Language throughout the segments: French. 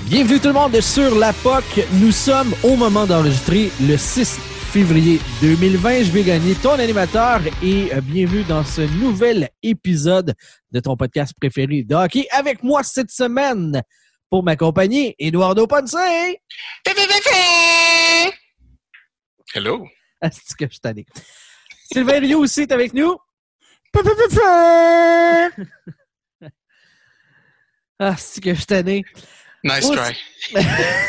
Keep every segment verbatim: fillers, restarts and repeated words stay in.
Bienvenue tout le monde sur la P O C. Nous sommes au moment d'enregistrer le six février deux mille vingt. Je vais gagner ton animateur et euh, bienvenue dans ce nouvel épisode de ton podcast préféré de hockey. Avec moi cette semaine pour m'accompagner, Eduardo Ponce. Hello. Ah, c'est que je suis tanné. Sylvain Rioux aussi est avec nous. Ah, c'est que je suis tanné. Nice Aussi... try.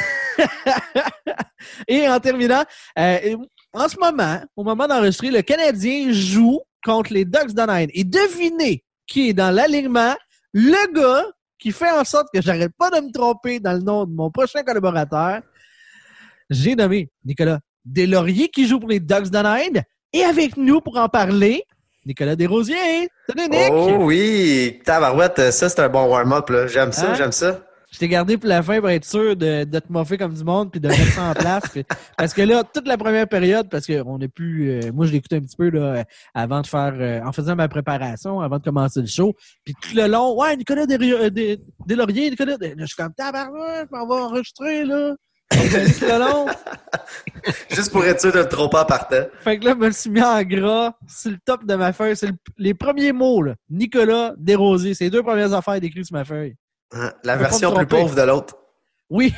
Et en terminant, euh, en ce moment, au moment d'enregistrer, le Canadien joue contre les Ducks d'Anaheim. Et devinez qui est dans l'alignement, le gars qui fait en sorte que j'arrête pas de me tromper dans le nom de mon prochain collaborateur. J'ai nommé Nicolas Deslauriers qui joue pour les Ducks d'Anaheim. Et avec nous pour en parler, Nicolas Desrosiers. Salut Nick! Oh oui! Tabarouette, ça c'est un bon warm-up, là. J'aime ça, hein? j'aime ça. Je t'ai gardé pour la fin pour être sûr de, de te moffer comme du monde puis de mettre ça en place. Puis, parce que là, toute la première période, parce qu'on n'est plus... Euh, moi, je l'écoutais un petit peu là, avant de faire... Euh, en faisant ma préparation, avant de commencer le show. Puis tout le long, ouais, Nicolas Deslauriers, Nicolas... Des, je suis comme, tabarouette, on va enregistrer, là. Tout le long. Juste pour être sûr de le tromper en partant. Fait que là, je me suis mis en gras sur le top de ma feuille. C'est le, les premiers mots, là. Nicolas Desrosiers. C'est les deux premières affaires décrites sur ma feuille. La version plus pauvre de l'autre. Oui.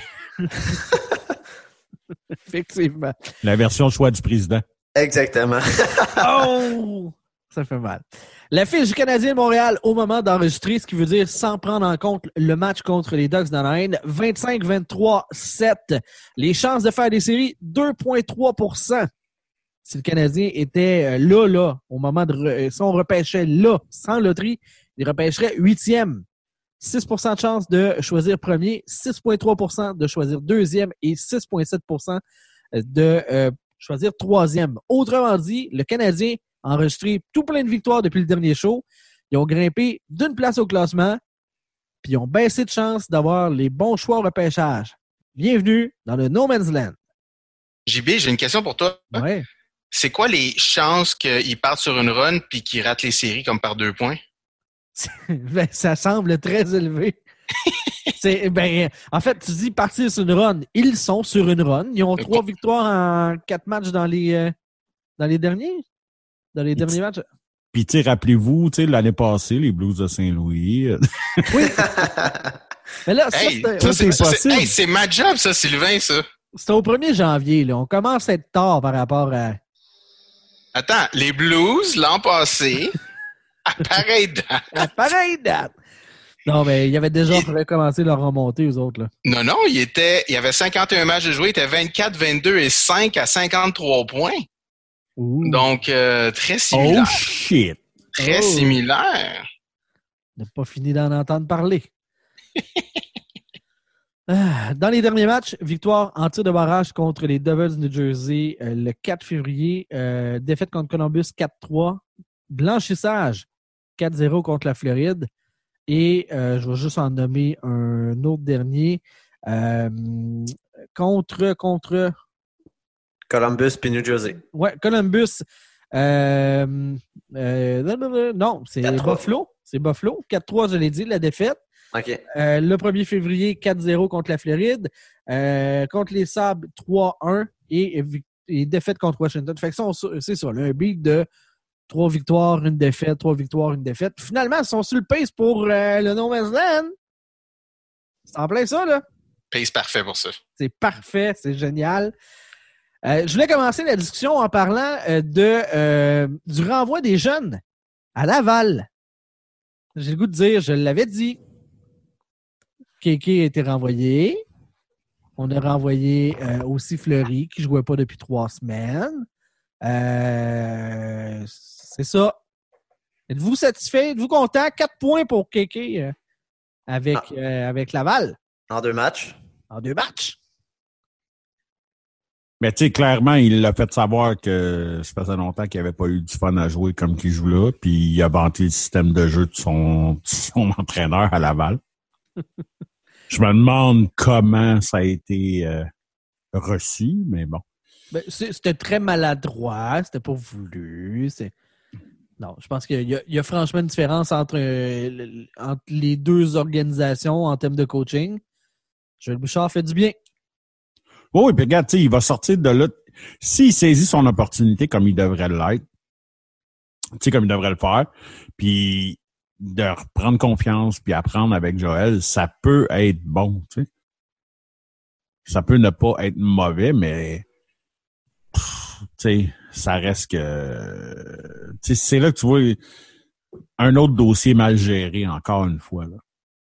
Effectivement. La version choix du président. Exactement. Oh! Ça fait mal. La fiche du Canadien de Montréal au moment d'enregistrer, ce qui veut dire sans prendre en compte le match contre les Ducks d'Anaheim, vingt-cinq vingt-trois sept. Les chances de faire des séries, deux virgule trois pour cent. Si le Canadien était là, là, au moment de... Re... Si on repêchait là, sans loterie, il repêcherait huitième. six pour cent de chance de choisir premier, six virgule trois pour cent de choisir deuxième et six virgule sept pour cent de euh, choisir troisième. Autrement dit, le Canadien a enregistré tout plein de victoires depuis le dernier show. Ils ont grimpé d'une place au classement, puis ils ont baissé de chance d'avoir les bons choix au repêchage. Bienvenue dans le No Man's Land. J B, j'ai une question pour toi. Ouais. C'est quoi les chances qu'ils partent sur une run puis qu'ils ratent les séries comme par deux points? Ben, ça semble très élevé. C'est, ben, en fait, tu dis partir sur une run. Ils sont sur une run. Ils ont trois victoires en quatre matchs dans les, euh, dans les derniers. Dans les derniers matchs. Puis, tu sais, rappelez-vous, tu sais, l'année passée, les Blues de Saint-Louis. Oui. Mais là, ça, hey, c'était, ça, c'est, c'est possible. Hey, c'est ma job, ça, Sylvain, ça. C'était au premier janvier, là. On commence à être tard par rapport à... Attends, les Blues, l'an passé, à pareille date. À pareille date. Non, mais il y avait déjà il... commencé leur remontée, eux autres, là. Non, non, il était, il y avait cinquante et un matchs de jouer, il était vingt-quatre, vingt-deux et cinq à cinquante-trois points. Ouh. Donc, euh, très similaire. Oh, shit! Très oh. similaire. On n'a pas fini d'en entendre parler. Dans les derniers matchs, victoire en tir de barrage contre les Devils de New Jersey euh, le quatre février. Euh, défaite contre Columbus quatre trois. Blanchissage quatre zéro contre la Floride. Et euh, je vais juste en nommer un autre dernier. Euh, contre, contre... Columbus puis New Jersey. Ouais, Columbus. Euh, euh, non, c'est Buffalo. C'est Buffalo. quatre trois, je l'ai dit, la défaite. OK. Euh, le premier février, quatre zéro contre la Floride. Euh, contre les Sabres, trois un. Et, et défaite contre Washington. Fait que ça, on, c'est ça, là, un beat de trois victoires, une défaite, trois victoires, une défaite. Finalement, ils sont sur le pace pour euh, le No Man's Land. C'est en plein ça, là. Pace parfait pour ça. C'est parfait, c'est génial. Euh, je voulais commencer la discussion en parlant euh, de euh, du renvoi des jeunes à Laval. J'ai le goût de dire, je l'avais dit. Kéké a été renvoyé. On a renvoyé euh, aussi Fleury, qui ne jouait pas depuis trois semaines. Euh, c'est ça. Êtes-vous satisfait? Êtes-vous content? Quatre points pour Kéké euh, avec, ah. euh, avec Laval. En deux matchs. En deux matchs. Mais tu sais, clairement, il l'a fait savoir que ça faisait longtemps qu'il n'avait pas eu du fun à jouer comme qu'il joue là, puis il a vanté le système de jeu de son, de son entraîneur à Laval. Je me demande comment ça a été euh, reçu, mais bon. Ben, c'était très maladroit, c'était pas voulu. C'est... Non, je pense qu'il y a, il y a franchement une différence entre, euh, entre les deux organisations en termes de coaching. Joël Bouchard fait du bien. Oh, oui, puis regarde, tu sais, il va sortir de là. S'il saisit son opportunité comme il devrait l'être, tu sais, comme il devrait le faire, puis de reprendre confiance, puis apprendre avec Joël, ça peut être bon, tu sais. Ça peut ne pas être mauvais, mais tu sais, ça reste que... Tu sais, c'est là que tu vois un autre dossier mal géré, encore une fois, là.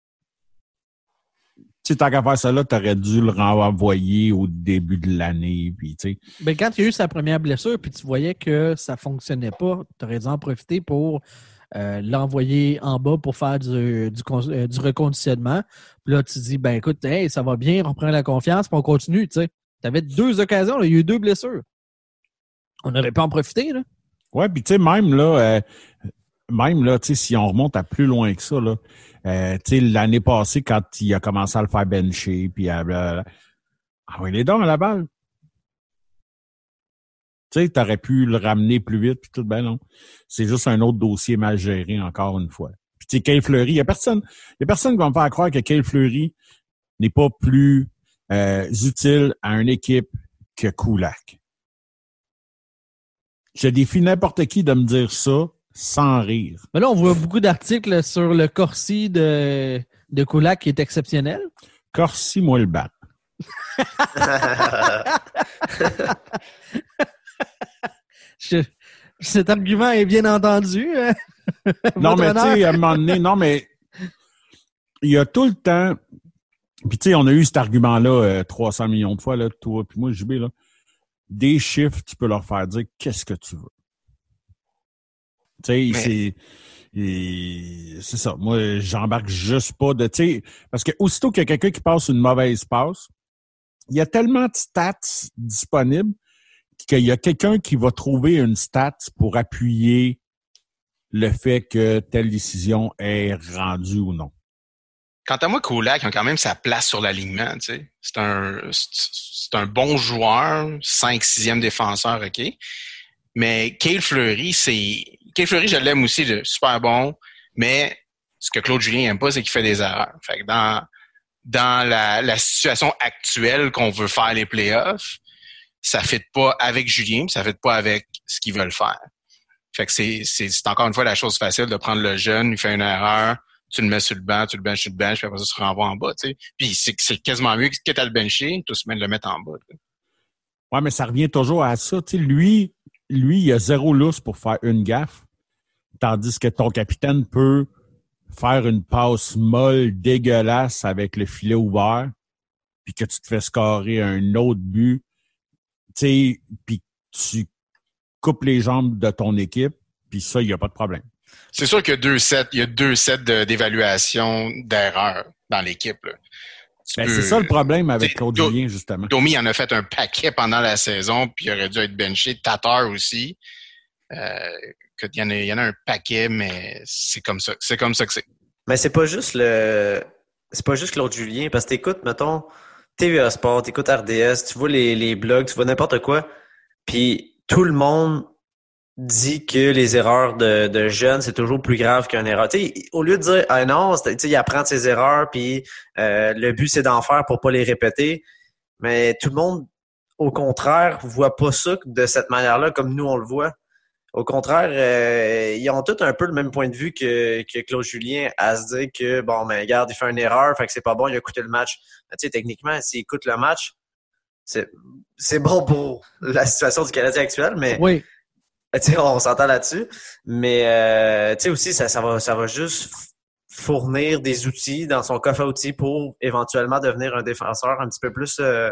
Tu sais, tant qu'à faire ça là, t'aurais dû le renvoyer au début de l'année, puis tu sais. Ben, quand il y a eu sa première blessure, puis tu voyais que ça fonctionnait pas, t'aurais dû en profiter pour euh, l'envoyer en bas pour faire du, du, euh, du reconditionnement. Puis là, tu te dis, ben écoute, hey, ça va bien, on reprend la confiance, puis on continue, tu sais. T'avais deux occasions, là, il y a eu deux blessures. On aurait pu en profiter, là. Ouais, puis tu sais, même là, euh, même là, tu sais, si on remonte à plus loin que ça, là, Euh, tu sais, l'année passée, quand il a commencé à le faire bencher, puis à... à ah oui, les dons à la balle. Tu sais, t'aurais pu le ramener plus vite, puis tout, ben non. C'est juste un autre dossier mal géré, encore une fois. Puis tu sais, Cale Fleury, il y a personne, il y a personne qui va me faire croire que Cale Fleury n'est pas plus euh, utile à une équipe que Kulak. Je défie n'importe qui de me dire ça, sans rire. Mais là, on voit beaucoup d'articles sur le Corsi de, de Kulak qui est exceptionnel. Corsi, moi le bat. Je, cet argument est bien entendu. Hein? Non, mais tu sais, à un moment donné, non, mais il y a tout le temps... Puis tu sais, on a eu cet argument-là euh, trois cents millions de fois, là, toi puis moi, J B, là. Des chiffres, tu peux leur faire dire qu'est-ce que tu veux. Tu sais, mais... c'est, et, c'est ça. Moi, j'embarque juste pas de, tu sais, parce que aussitôt qu'il y a quelqu'un qui passe une mauvaise passe, il y a tellement de stats disponibles qu'il y a quelqu'un qui va trouver une stat pour appuyer le fait que telle décision est rendue ou non. Quant à moi, Kulak a quand même sa place sur l'alignement, tu sais. C'est un, c'est un bon joueur, cinq, sixième défenseur, OK. Mais Cale Fleury, c'est, Cale Fleury, je l'aime aussi, de super bon, mais ce que Claude Julien aime pas, c'est qu'il fait des erreurs. Fait que dans, dans la, la situation actuelle qu'on veut faire les playoffs, ça ne fit pas avec Julien, ça ne fit pas avec ce qu'ils veulent faire. Fait que c'est, c'est, c'est encore une fois la chose facile de prendre le jeune, il fait une erreur, tu le mets sur le banc, tu le benches sur le bench, puis après ça, tu le renvoies en bas, tu sais. Puis c'est, c'est quasiment mieux que tu as le benché, tout se met de le mettre en bas. T'sais. Ouais, mais ça revient toujours à ça, tu sais. Lui, lui, il a zéro lousse pour faire une gaffe, tandis que ton capitaine peut faire une passe molle, dégueulasse avec le filet ouvert, puis que tu te fais scorer un autre but, tu sais, puis tu coupes les jambes de ton équipe, puis ça, il n'y a pas de problème. C'est sûr qu'il y a deux sets, il y a deux sets de, d'évaluation d'erreurs dans l'équipe. Là. Ben, peux, c'est ça le problème avec Claude Do- Julien, justement. Domi en a fait un paquet pendant la saison, puis il aurait dû être benché. Tatar aussi. Euh, il, y en a, il y en a un paquet, mais c'est comme ça. C'est comme ça que c'est. Mais c'est pas juste le. C'est pas juste Claude Julien, parce que t'écoutes, mettons, T V A Sport, t'écoutes R D S, tu vois les, les blogs, tu vois n'importe quoi, puis tout le monde dit que les erreurs de, de jeunes, c'est toujours plus grave qu'une erreur. Tu sais, au lieu de dire ah non, tu sais, il apprend de ses erreurs, puis euh, le but c'est d'en faire pour pas les répéter. Mais tout le monde, au contraire, voit pas ça de cette manière-là, comme nous on le voit. Au contraire, euh, ils ont tous un peu le même point de vue que, que Claude Julien à se dire que bon, ben regarde, il fait une erreur, fait que c'est pas bon, il a coûté le match. Tu sais, techniquement, s'il écoute le match, c'est c'est bon pour la situation du Canadien actuel, mais oui. Tu sais, on s'entend là-dessus, mais euh, tu sais aussi ça, ça va, ça va juste fournir des outils dans son coffre à outils pour éventuellement devenir un défenseur un petit peu plus euh,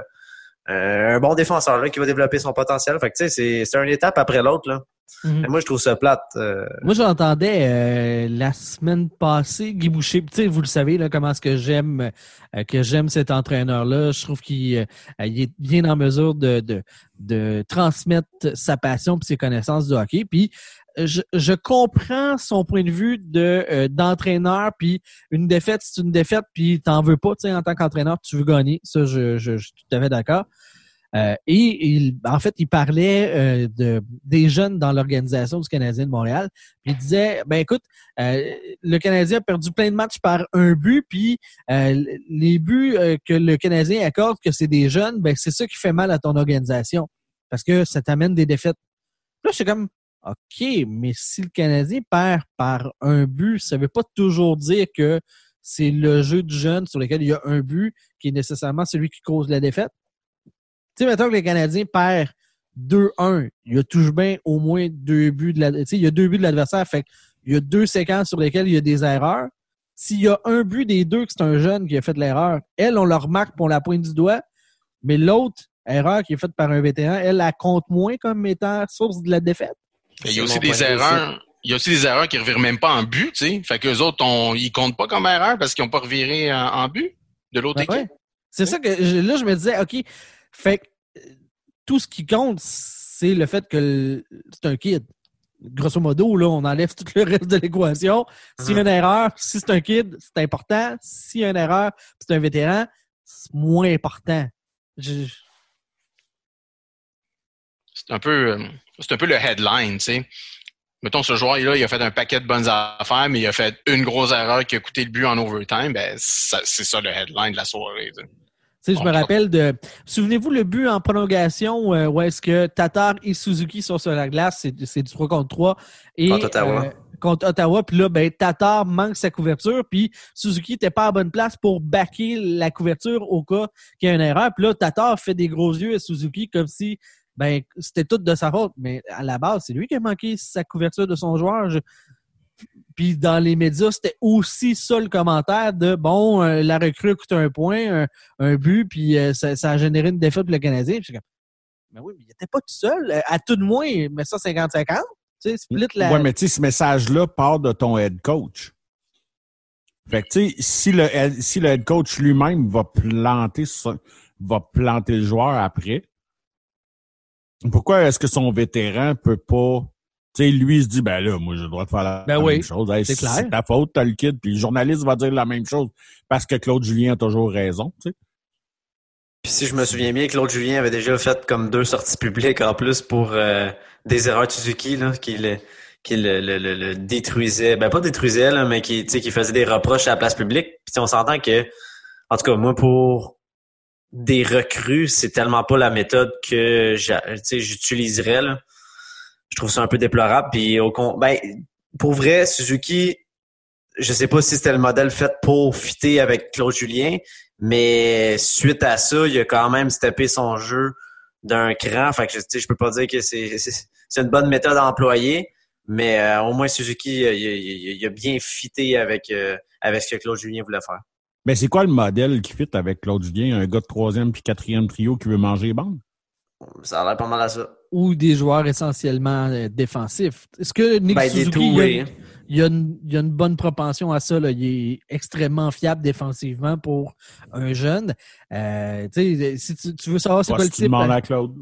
un bon défenseur là qui va développer son potentiel. Fait que tu sais, c'est, c'est une étape après l'autre là. Mm-hmm. Moi, je trouve ça plate. Euh... Moi, j'entendais euh, la semaine passée Guy Boucher. Tu sais, vous le savez là, comment est-ce que j'aime euh, que j'aime cet entraîneur-là. Je trouve qu'il euh, il est bien en mesure de, de, de transmettre sa passion et ses connaissances du hockey. Puis je, je comprends son point de vue de euh, d'entraîneur. Puis une défaite, c'est une défaite. Puis t'en veux pas. Tu sais, en tant qu'entraîneur, tu veux gagner. Ça, je, je, je suis tout à fait d'accord. Euh, et il, en fait, il parlait euh, de des jeunes dans l'organisation du Canadien de Montréal. Puis il disait, ben écoute, euh, le Canadien a perdu plein de matchs par un but, puis euh, les buts euh, que le Canadien accorde, que c'est des jeunes, ben c'est ça qui fait mal à ton organisation, parce que ça t'amène des défaites. Là, je suis comme, OK, mais si le Canadien perd par un but, ça veut pas toujours dire que c'est le jeu du jeune sur lequel il y a un but qui est nécessairement celui qui cause la défaite. Tu sais, mettons que le Canadien perd deux un, il y a toujours bien au moins deux buts de la, tu sais, il y a deux buts de l'adversaire, fait qu'il y a deux séquences sur lesquelles il y a des erreurs. S'il y a un but des deux que c'est un jeune qui a fait de l'erreur, elle, on le remarque pour la pointe du doigt, mais l'autre erreur qui est faite par un vétéran, elle, elle compte moins comme étant source de la défaite. Il y a aussi des erreurs. Il y a aussi des erreurs qui ne revirent même pas en but, tu sais. Fait qu'eux autres, on, ils comptent pas comme erreur parce qu'ils n'ont pas reviré en, en but de l'autre Ben équipe. Ouais. C'est oui. ça que je, là, je me disais, OK, fait que tout ce qui compte, c'est le fait que le, c'est un kid. Grosso modo, là, on enlève tout le reste de l'équation. S'il y a une erreur, si c'est un kid, c'est important. S'il y a une erreur, c'est un vétéran, c'est moins important. Je... C'est un peu, c'est un peu le headline, tu sais. Mettons, ce joueur-là, il a fait un paquet de bonnes affaires, mais il a fait une grosse erreur qui a coûté le but en overtime. Ben, ça, c'est ça le headline de la soirée. Tu sais. Tu sais, je me rappelle de... Souvenez-vous le but en prolongation euh, où est-ce que Tatar et Suzuki sont sur la glace, c'est, c'est du trois contre trois. Et, contre Ottawa. Euh, contre Ottawa. Puis là, ben, Tatar manque sa couverture, puis Suzuki n'était pas à bonne place pour backer la couverture au cas qu'il y ait une erreur. Puis là, Tatar fait des gros yeux à Suzuki comme si ben c'était tout de sa faute. Mais à la base, c'est lui qui a manqué sa couverture de son joueur. Je... Puis dans les médias, c'était aussi ça le commentaire de bon, euh, la recrue coûte un point, un, un but, puis euh, ça, ça a généré une défaite pour le Canadien. Puis je suis comme, mais oui, mais il n'était pas tout seul. À tout de moins, mais ça cinquante cinquante. Tu sais, split la... Oui, mais tu sais, ce message-là part de ton head coach. Fait que tu sais, si le, si le head coach lui-même va planter, va planter le joueur après, pourquoi est-ce que son vétéran peut pas... Tu sais, lui, il se dit, ben là, moi, j'ai le droit de faire la, ben la oui, même chose. Hey, c'est si clair. C'est ta faute, t'as le kid. Puis le journaliste va dire la même chose parce que Claude Julien a toujours raison, tu sais. Puis si je me souviens bien, Claude Julien avait déjà fait comme deux sorties publiques en plus pour euh, des erreurs de Suzuki, là, qui le, qui le, le, le, le détruisait. Ben pas détruisait, là, mais qui, tu sais, qui faisait des reproches à la place publique. Puis on s'entend que, en tout cas, moi, pour des recrues, c'est tellement pas la méthode que j'utiliserais, là. Je trouve ça un peu déplorable. Puis au con... ben, pour vrai, Suzuki, je sais pas si c'était le modèle fait pour fitter avec Claude Julien, mais suite à ça, il a quand même steppé son jeu d'un cran. Fait que je, je peux pas dire que c'est, c'est, c'est une bonne méthode à employer, mais euh, au moins Suzuki, il, il, il a bien fitté avec, euh, avec ce que Claude Julien voulait faire. Mais c'est quoi le modèle qui fit avec Claude Julien? Un gars de troisième puis quatrième trio qui veut manger les bandes? Ça a l'air pas mal à ça. Ou des joueurs essentiellement euh, défensifs. Est-ce que Nick ben, Suzuki, il y, a, il, y a une, il y a une bonne propension à ça, là. Il est extrêmement fiable défensivement pour un jeune. Euh, tu sais, si tu, tu veux savoir c'est bah, quoi si le tu type... demandes ben, à Claude.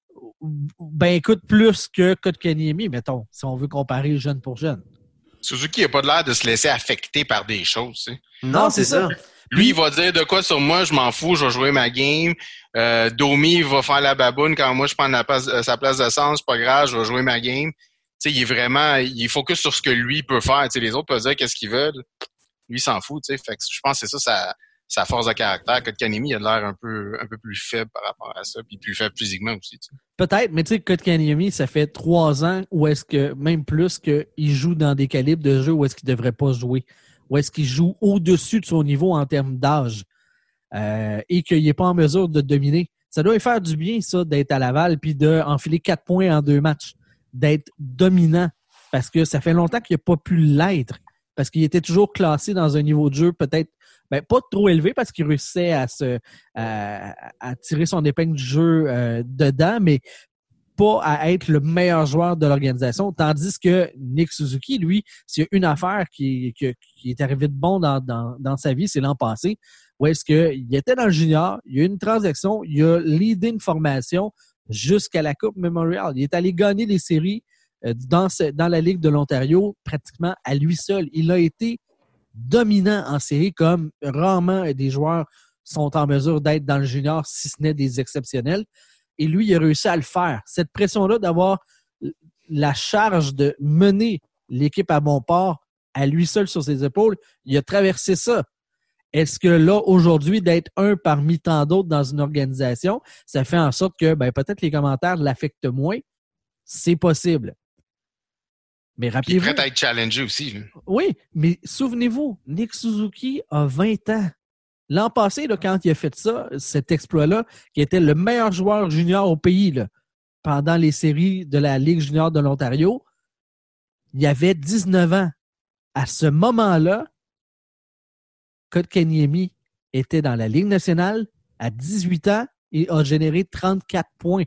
Ben écoute, plus que Kotkaniemi, mettons, si on veut comparer jeune pour jeune. Suzuki n'a pas l'air de se laisser affecter par des choses. Tu sais. Non, non, c'est, c'est ça. ça. Lui, il va dire de quoi sur moi, je m'en fous, je vais jouer ma game. Euh, Domi va faire la baboune quand moi je prends la place, sa place de sens, c'est pas grave, je vais jouer ma game. Tu sais, il est vraiment, il est focus sur ce que lui peut faire. Tu sais, les autres peuvent dire qu'est-ce qu'ils veulent. Lui, il s'en fout. Tu sais, fait que je pense que c'est ça sa, sa force de caractère. Kotkaniemi, il a l'air un peu, un peu plus faible par rapport à ça, puis plus faible physiquement aussi. Tu sais. Peut-être, mais tu sais, Kotkaniemi, ça fait trois ans où est-ce que, même plus, qu'il joue dans des calibres de jeu où est-ce qu'il devrait pas jouer. Où est-ce qu'il joue au-dessus de son niveau en termes d'âge euh, et qu'il n'est pas en mesure de dominer. Ça doit lui faire du bien, ça, d'être à Laval puis d'enfiler quatre points en deux matchs, d'être dominant parce que ça fait longtemps qu'il n'a pas pu l'être parce qu'il était toujours classé dans un niveau de jeu peut-être ben, pas trop élevé parce qu'il réussissait à, se, à, à tirer son épingle du jeu euh, dedans, mais pas à être le meilleur joueur de l'organisation, tandis que Nick Suzuki, lui, s'il y a une affaire qui, qui, qui est arrivée de bon dans, dans, dans sa vie, c'est l'an passé, où est-ce qu'il était dans le junior, il y a eu une transaction, il a leadé une formation jusqu'à la Coupe Memorial. Il est allé gagner les séries euh, dans, ce, dans la Ligue de l'Ontario pratiquement à lui seul. Il a été dominant en série comme rarement des joueurs sont en mesure d'être dans le junior, si ce n'est des exceptionnels. Et lui, il a réussi à le faire. Cette pression-là d'avoir la charge de mener l'équipe à bon port à lui seul sur ses épaules, il a traversé ça. Est-ce que là, aujourd'hui, d'être un parmi tant d'autres dans une organisation, ça fait en sorte que ben, peut-être les commentaires l'affectent moins? C'est possible. Mais rappelez-vous... Il est prêt à être challengé aussi. Là. Oui, mais souvenez-vous, Nick Suzuki a vingt ans. L'an passé, là, quand il a fait ça, cet exploit-là, qui était le meilleur joueur junior au pays là, pendant les séries de la Ligue junior de l'Ontario, il avait dix-neuf ans. À ce moment-là, Kotkaniemi était dans la Ligue nationale à dix-huit ans et a généré trente-quatre points.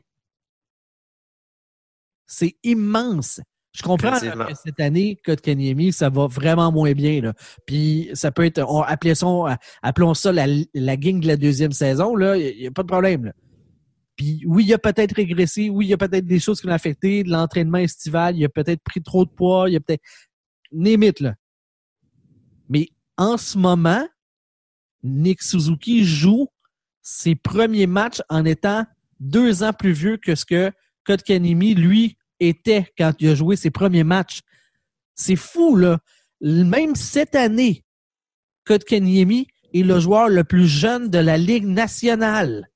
C'est immense. Je comprends là, que cette année, Kotkaniemi, ça va vraiment moins bien. Là. Puis ça peut être, on, appelons, ça, appelons ça la, la gang de la deuxième saison, là, il n'y a pas de problème. Là. Puis oui, il a peut-être régressé, oui, il y a peut-être des choses qui l'ont affecté, de l'entraînement estival, il a peut-être pris trop de poids, il a peut-être... Némite, là. Mais en ce moment, Nick Suzuki joue ses premiers matchs en étant deux ans plus vieux que ce que Kotkaniemi, lui, était quand il a joué ses premiers matchs. C'est fou, là. Même cette année, Kotkaniemi est le joueur le plus jeune de la Ligue nationale.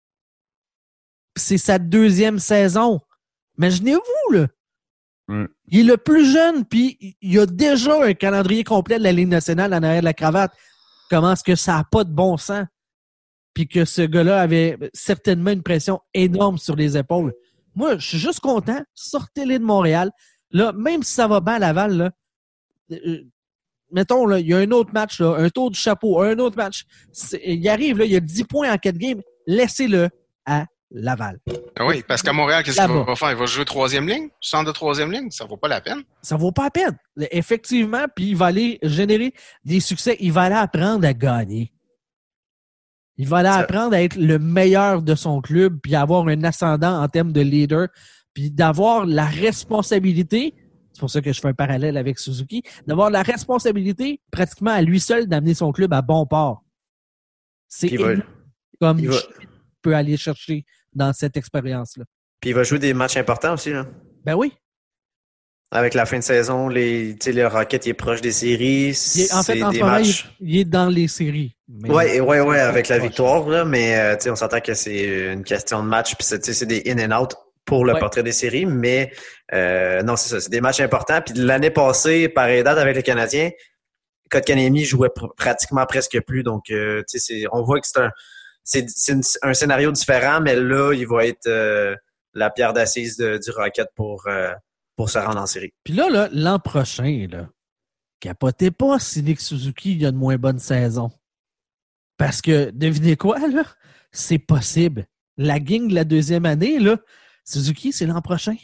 C'est sa deuxième saison. Imaginez-vous, là. Mm. Il est le plus jeune, puis il a déjà un calendrier complet de la Ligue nationale en arrière de la cravate. Comment est-ce que ça n'a pas de bon sens? Puis que ce gars-là avait certainement une pression énorme sur les épaules. Moi, je suis juste content. Sortez-les de Montréal. Là, même si ça va bien à Laval, là, euh, mettons, là, il y a un autre match, là, un tour du chapeau, un autre match. C'est, il arrive, là, il y a dix points en quatre games. Laissez-le à Laval. Ah oui, parce qu'à Montréal, qu'est-ce qu'il va faire? Il va jouer troisième ligne? Centre de troisième ligne? Ça vaut pas la peine. Ça vaut pas la peine. Effectivement, puis il va aller générer des succès. Il va aller apprendre à gagner. Il va aller ça... apprendre à être le meilleur de son club, puis avoir un ascendant en termes de leader, puis d'avoir la responsabilité, c'est pour ça que je fais un parallèle avec Suzuki, d'avoir la responsabilité pratiquement à lui seul d'amener son club à bon port. C'est va... comme il va... peut aller chercher dans cette expérience-là. Puis il va jouer des matchs importants aussi, là. Ben oui. Avec la fin de saison, les, les Rockets, il est proche des séries. Il est, en fait, en ce moment, matchs... il, il est dans les séries. Oui, oui, oui, ouais, avec la victoire, là, mais euh, on s'entend que c'est une question de match, puis c'est, c'est des in and out pour le ouais. portrait des séries, mais euh, non, c'est ça, c'est des matchs importants. Puis l'année passée, pareil date avec les Canadiens, Kotkaniemi jouait pr- pratiquement presque plus, donc euh, c'est, on voit que c'est un C'est, c'est une, un scénario différent, mais là, il va être euh, la pierre d'assise de, du Rocket pour, euh, pour se rendre en série. Puis là, là, l'an prochain, là, capotez pas si Nick Suzuki il a une moins bonne saison. Parce que, devinez quoi, là? C'est possible. La gang de la deuxième année, là, Suzuki, c'est l'an prochain.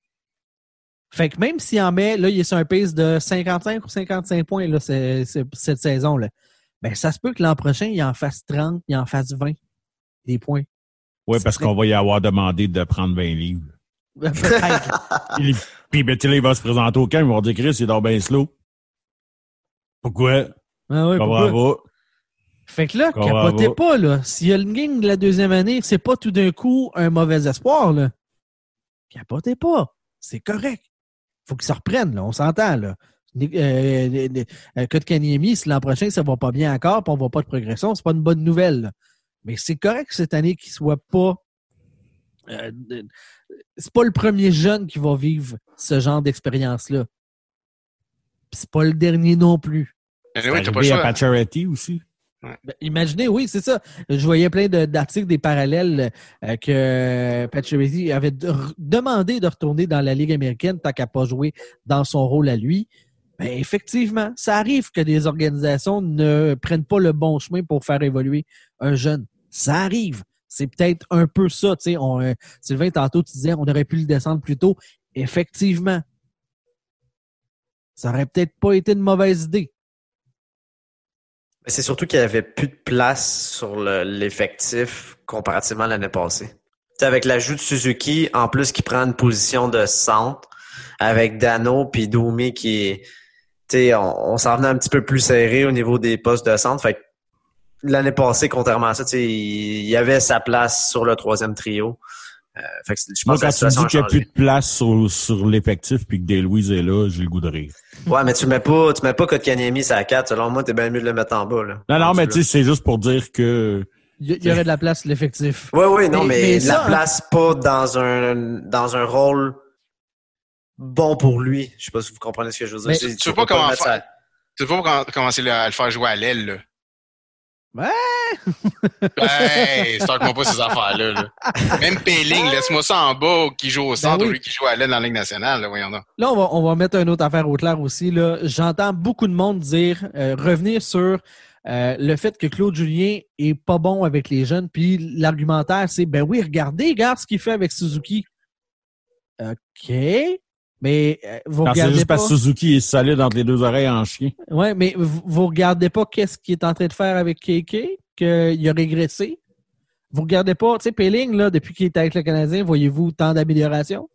Fait que même s'il en met, là, il est sur un pace de cinquante-cinq ou cinquante-cinq points, là, c'est, c'est, cette saison-là. Ben, ça se peut que l'an prochain, il en fasse trente, il en fasse vingt des points. Oui, parce qu'on va y avoir demandé de prendre vingt livres. Peut-être. Puis, ben, tu sais, il va se présenter au camp, ils vont dire, Chris, il est dans bien slow. Pourquoi? Ah ouais, pourquoi? Pas. Fait que là, capotez pas, là. S'il y a une game de la deuxième année, c'est pas tout d'un coup un mauvais espoir, là. Capotez pas. C'est correct. Faut qu'il se reprenne, là. On s'entend, là. Euh, euh, Kotkaniemi, si l'an prochain, ça va pas bien encore, puis on voit pas de progression, c'est pas une bonne nouvelle. Là. Mais c'est correct cette année qu'il soit pas... Euh, c'est pas le premier jeune qui va vivre ce genre d'expérience-là. Puis c'est pas le dernier non plus. C'est oui, t'as pas le choix. À Pacioretty aussi. Ouais. Ben, imaginez, oui, c'est ça. Je voyais plein de, d'articles, des parallèles euh, que Pacioretty avait de, demandé de retourner dans la Ligue américaine tant qu'à pas jouer dans son rôle à lui. Ben, effectivement, ça arrive que des organisations ne prennent pas le bon chemin pour faire évoluer un jeune. Ça arrive. C'est peut-être un peu ça. Tu sais, on, euh, Sylvain, tantôt, tu disais on aurait pu le descendre plus tôt. Effectivement. Ça aurait peut-être pas été une mauvaise idée. C'est surtout qu'il n'y avait plus de place sur le, l'effectif comparativement à l'année passée. T'sais, avec l'ajout de Suzuki, en plus qui prend une position de centre, avec Dano puis Domi qui est... T'sais, on, on s'en venait un petit peu plus serré au niveau des postes de centre. Fait que l'année passée, contrairement à ça, il y avait sa place sur le troisième trio. Euh, fait que je Moi, pense que quand la tu me dis situation a qu'il n'y a changé. plus de place sur, sur l'effectif puis que Day-Louise est là, j'ai le goût de rire. Ouais, mais tu mets pas, tu mets pas Kotkaniemi sur la quatre. Selon moi, t'es bien mieux de le mettre en bas, là. Non, non, Rendu mais là. tu sais, c'est juste pour dire que... Il y, il y aurait de la place sur l'effectif. Oui, oui, non, mais, mais la ça, place pas dans un, dans un rôle bon pour lui. Je sais pas si vous comprenez ce que je veux dire. Mais- C'est- Tu veux pas peux le comment mettre faire- sur- Tu veux pas commencer à le faire jouer à l'aile, là? Ouais! Hey, start-moi pas ces affaires-là, là. Même Péling, laisse-moi ça en bas, qui joue au centre, Ben oui. ou lui qui joue à l'aile dans la Ligue nationale, là, voyons donc. Là, on va, on va mettre une autre affaire au clair aussi. Là. J'entends beaucoup de monde dire, euh, revenir sur euh, le fait que Claude Julien est pas bon avec les jeunes. Puis l'argumentaire, c'est, ben oui, regardez, regarde ce qu'il fait avec Suzuki. OK. Mais euh, vous Non, c'est regardez juste pas... parce que Suzuki est solide entre les deux oreilles en chien. Ouais, mais vous, vous regardez pas qu'est-ce qu'il est en train de faire avec K K, qu'il a régressé. Vous regardez pas, tu sais, Péling, là, depuis qu'il est avec le Canadien, voyez-vous tant d'amélioration?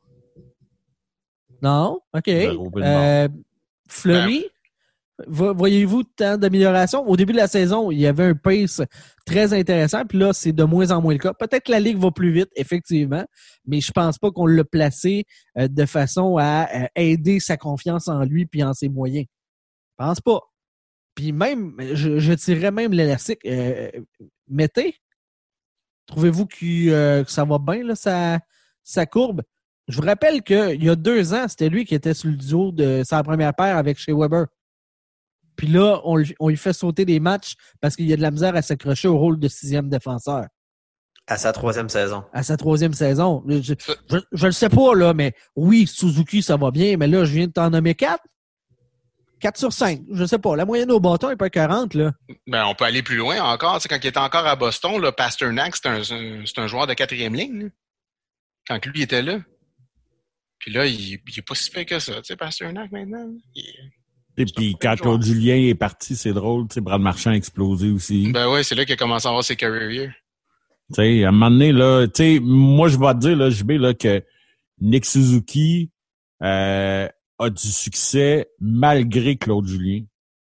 Non? OK. Zéro peu de Euh, Fleury, vo- voyez-vous tant d'amélioration? Au début de la saison, il y avait un pace très intéressant, puis là, c'est de moins en moins le cas. Peut-être que la Ligue va plus vite, effectivement, mais je pense pas qu'on l'a placé euh, de façon à euh, aider sa confiance en lui puis en ses moyens. Je pense pas. Puis même, je, je tirerais même l'élastique. Euh, mettez. Trouvez-vous que, euh, que ça va bien, là, sa, sa courbe? Je vous rappelle qu'il y a deux ans, c'était lui qui était sur le duo de sa première paire avec Shea Weber. Puis là, on, lui- on lui fait sauter des matchs parce qu'il y a de la misère à s'accrocher au rôle de sixième défenseur. À sa troisième saison. À sa troisième saison. Je, je, je le sais pas, là, mais oui, Suzuki, ça va bien, mais là, je viens de t'en nommer quatre. quatre sur cinq. Je sais pas. La moyenne au bâton est pas quarante, là. Ben, on peut aller plus loin encore. Tu sais, quand il était encore à Boston, là, Pasternak, c'est un, c'est un joueur de quatrième ligne, là. Quand lui était là. Puis là, il, il est pas si pire que ça, tu sais, Pasternak, maintenant. Il- Et puis quand Claude Julien est parti, c'est drôle, tu sais, Brad Marchand a explosé aussi. Ben ouais, c'est là qu'il a commencé à avoir ses career years. Tu sais, à un moment donné, là, tu sais, moi, je vais te dire, là, J B, là, que Nick Suzuki euh, a du succès malgré Claude Julien.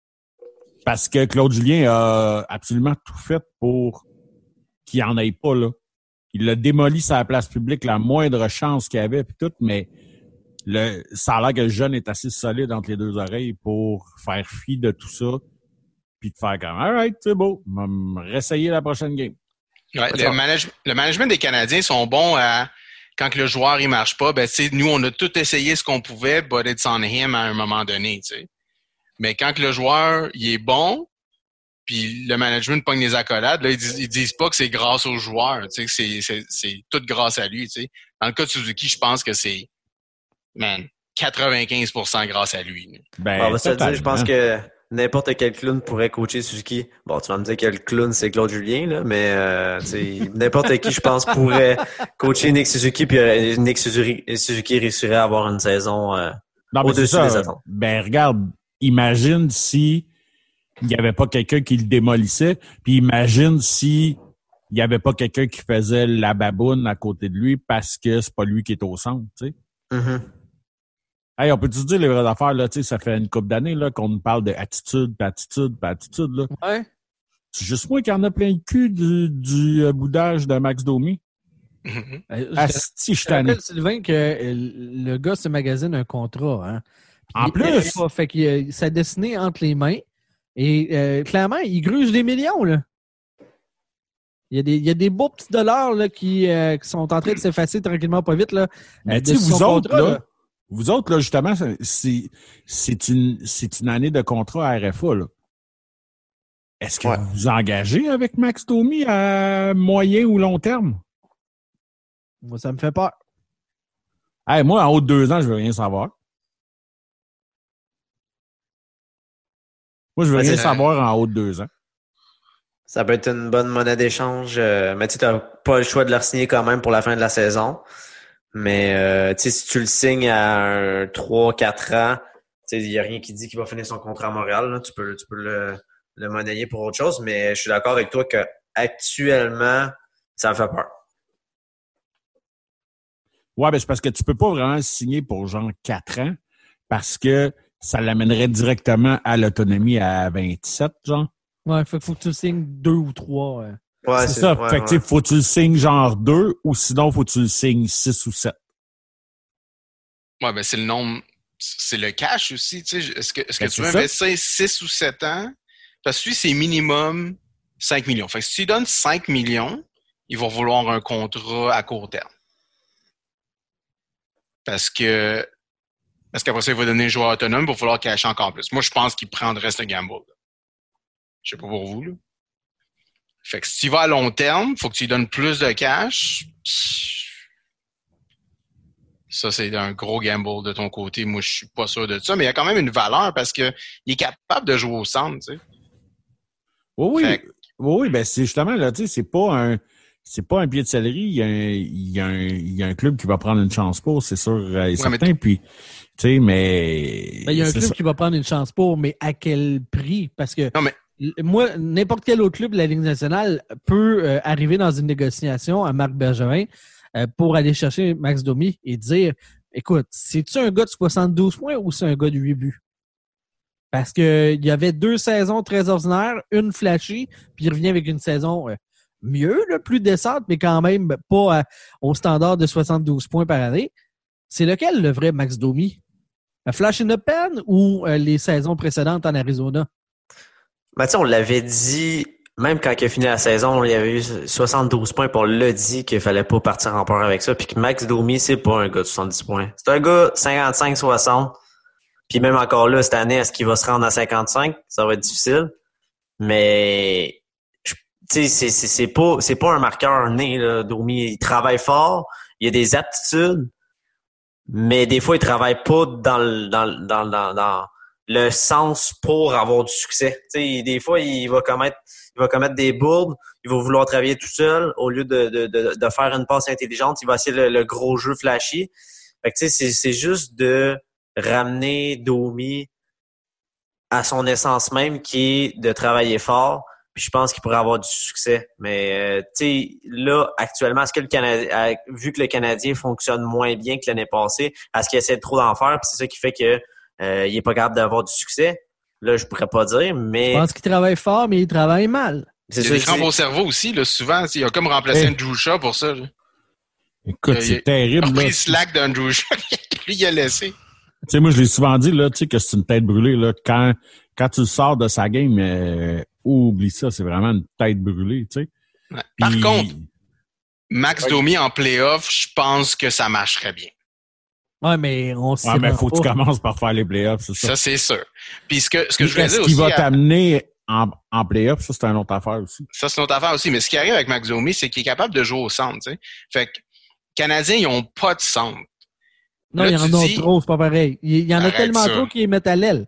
Parce que Claude Julien a absolument tout fait pour qu'il en ait pas, là. Il a démoli sa place publique, la moindre chance qu'il avait, puis tout, mais le, ça a l'air que le jeune est assez solide entre les deux oreilles pour faire fi de tout ça, puis de faire comme, alright, c'est beau, on va me réessayer la prochaine game. Ouais, le, manage, le management des Canadiens sont bons à, quand que le joueur il marche pas, ben, tu sais, nous, on a tout essayé ce qu'on pouvait, but it's on him à un moment donné, tu sais. Mais quand que le joueur, il est bon, puis le management pogne les accolades, là, ils disent, ils disent pas que c'est grâce au joueur, tu sais, que c'est, c'est, c'est tout grâce à lui, tu sais. Dans le cas de Suzuki, je pense que c'est, man, quatre-vingt-quinze pour cent grâce à lui. Ben, On va se le dire, je pense totalement. que n'importe quel clown pourrait coacher Suzuki. Bon, tu vas me dire que le clown, c'est Claude Julien, là, mais euh, tu sais, n'importe qui, je pense, pourrait coacher Nick Suzuki, puis euh, Nick Suzuki, Suzuki réussirait à avoir une saison euh, Non, mais c'est au-dessus ça. des attentes. Ben, regarde, imagine si il n'y avait pas quelqu'un qui le démolissait, puis imagine si il n'y avait pas quelqu'un qui faisait la baboune à côté de lui parce que c'est pas lui qui est au centre, tu sais. Mm-hmm. Hey, on peut-tu dire les vraies affaires, là, tu sais, ça fait une couple d'années, là, qu'on nous parle de attitude, pis attitude, pis attitude, là. Ouais. C'est juste moi qui en a plein le cul du, du euh, boudage de Max Domi. Mm-hmm. Euh, je- Asti, je Je te rappelle, tanné. Sylvain, que euh, le gars se magasine un contrat. Hein. Puis En il- plus! il- Fait qu'il a sa destinée entre les mains. Et euh, clairement, il gruge des millions. Là. Il, y a des, il y a des beaux petits dollars là, qui, euh, qui sont en train de s'effacer tranquillement pas vite. Là, Mais euh, tu de sais, vous son autres, contrat, là, vous autres, là, justement, c'est, c'est une, c'est une année de contrat à R F A, là. Est-ce que Ouais. vous vous engagez avec Max Domi à moyen ou long terme? Moi, ça me fait peur. Hey, moi, en haut de deux ans, je veux rien savoir. Moi, je veux Ben, rien c'est- savoir en haut de deux ans. Ça peut être une bonne monnaie d'échange, euh, mais tu n'as pas le choix de le signer quand même pour la fin de la saison. Mais euh, tu sais, si tu le signes à un trois quatre ans, il n'y a rien qui dit qu'il va finir son contrat à Montréal. Là. Tu peux, tu peux le, le monnayer pour autre chose, mais je suis d'accord avec toi que actuellement, ça me fait peur. Ouais, ben c'est parce que tu peux pas vraiment le signer pour genre quatre ans parce que ça l'amènerait directement à l'autonomie à vingt-sept, genre. Ouais, faut, faut que tu le signes deux ou trois. euh. Ouais, c'est, c'est ça. ouais, fait que, tu sais, faut que tu le signes genre deux ou sinon, faut que tu le signes six ou sept. Ouais, ben c'est le nombre, c'est le cash aussi, tu sais. Est-ce que, est-ce que Ben, tu c'est veux ça. investir six ou sept ans? Parce que lui, c'est minimum cinq millions. Fait que si tu lui donnes cinq millions, il va vouloir un contrat à court terme. Parce que, parce qu'après ça, il va donner un joueur autonome, il va falloir cacher encore plus. Moi, je pense qu'il prendrait ce gamble. Je sais pas pour vous, là. Fait que si tu vas à long terme, il faut que tu lui donnes plus de cash. Ça, c'est un gros gamble de ton côté. Moi, je suis pas sûr de ça, mais il y a quand même une valeur parce que il est capable de jouer au centre, tu sais. Oui, oui. Fait que- Oui, oui, ben c'est justement, là, tu sais, c'est pas un. C'est pas un pied de céleri. Il y, a un, il, y a un, il y a un club qui va prendre une chance pour, c'est sûr et Ouais, certain. mais- Puis, tu sais, mais. Ben, il y a un c'est club ça. qui va prendre une chance pour, mais à quel prix? Parce que Non, mais l- moi, n'importe quel autre club de la Ligue nationale peut euh, arriver dans une négociation à Marc Bergevin euh, pour aller chercher Max Domi et dire, écoute, c'est-tu un gars de soixante-douze points ou c'est un gars de huit buts? Parce que il y avait deux saisons très ordinaires, une flashy, puis il revient avec une saison euh, mieux, là, plus décente, mais quand même pas à- au standard de soixante-douze points par année. C'est lequel le vrai Max Domi? A Flash in the Pan ou euh, les saisons précédentes en Arizona? Ben, tu sais, on l'avait dit, même quand il a fini la saison, il y avait eu soixante-douze points, puis on l'a dit qu'il fallait pas partir en peur avec ça, puis que Max Domi, c'est pas un gars de soixante-dix points. C'est un gars cinquante-cinq soixante. Puis même encore là, cette année, est-ce qu'il va se rendre à cinquante-cinq? Ça va être difficile. Mais, tu sais, c'est, c'est, c'est pas, c'est pas un marqueur né, là, Domi. Il travaille fort, il a des aptitudes, mais des fois, il travaille pas dans le, dans, le- dans, dans, dans le sens pour avoir du succès. Tu sais, des fois, il va commettre, il va commettre des bourdes, il va vouloir travailler tout seul au lieu de, de, de, de faire une passe intelligente, il va essayer le, le gros jeu flashy. Fait que, tu sais, c'est, c'est juste de ramener Domi à son essence même qui est de travailler fort. Puis je pense qu'il pourrait avoir du succès. Mais euh, tu sais, là, actuellement, est-ce que le Canadien, vu que le Canadien fonctionne moins bien que l'année passée, est-ce qu'il essaie trop d'en faire? Puis c'est ça qui fait que euh, il est pas capable d'avoir du succès? Là, je pourrais pas dire, mais. Je pense qu'il travaille fort, mais il travaille mal. C'est il y ça a que des je crampes dis. au cerveau aussi, là, souvent. Il a comme remplacé Hey. Andrew Shaw pour ça. Là. Écoute, Il a- c'est il a terrible. repris là. le slack d'Andrew Shaw. Lui, il a laissé. Tu sais, moi, je l'ai souvent dit, là, tu sais, que c'est une tête brûlée, là. Quand, quand tu le sors de sa game, euh, oublie ça, c'est vraiment une tête brûlée, tu sais. Ouais. Par Puis- contre, Max Domi en playoff, je pense que ça marcherait bien. Ouais, mais on sait Ouais, mais pas. faut que tu commences par faire les playoffs, c'est ça. Ça, c'est sûr. Puis ce que, ce que Puis je voulais est-ce dire qu'il aussi, va à- t'amener en, en playoffs? Ça, c'est une autre affaire aussi. ça, c'est une autre affaire aussi, mais ce qui arrive avec Max Domi, c'est qu'il est capable de jouer au centre, tu sais. Fait que, Canadiens, ils ont pas de centre. Non, Là, il y en tu a dis- trop, c'est pas pareil. Il il y en a Arrête tellement ça. trop qu'ils les mettent à l'aile.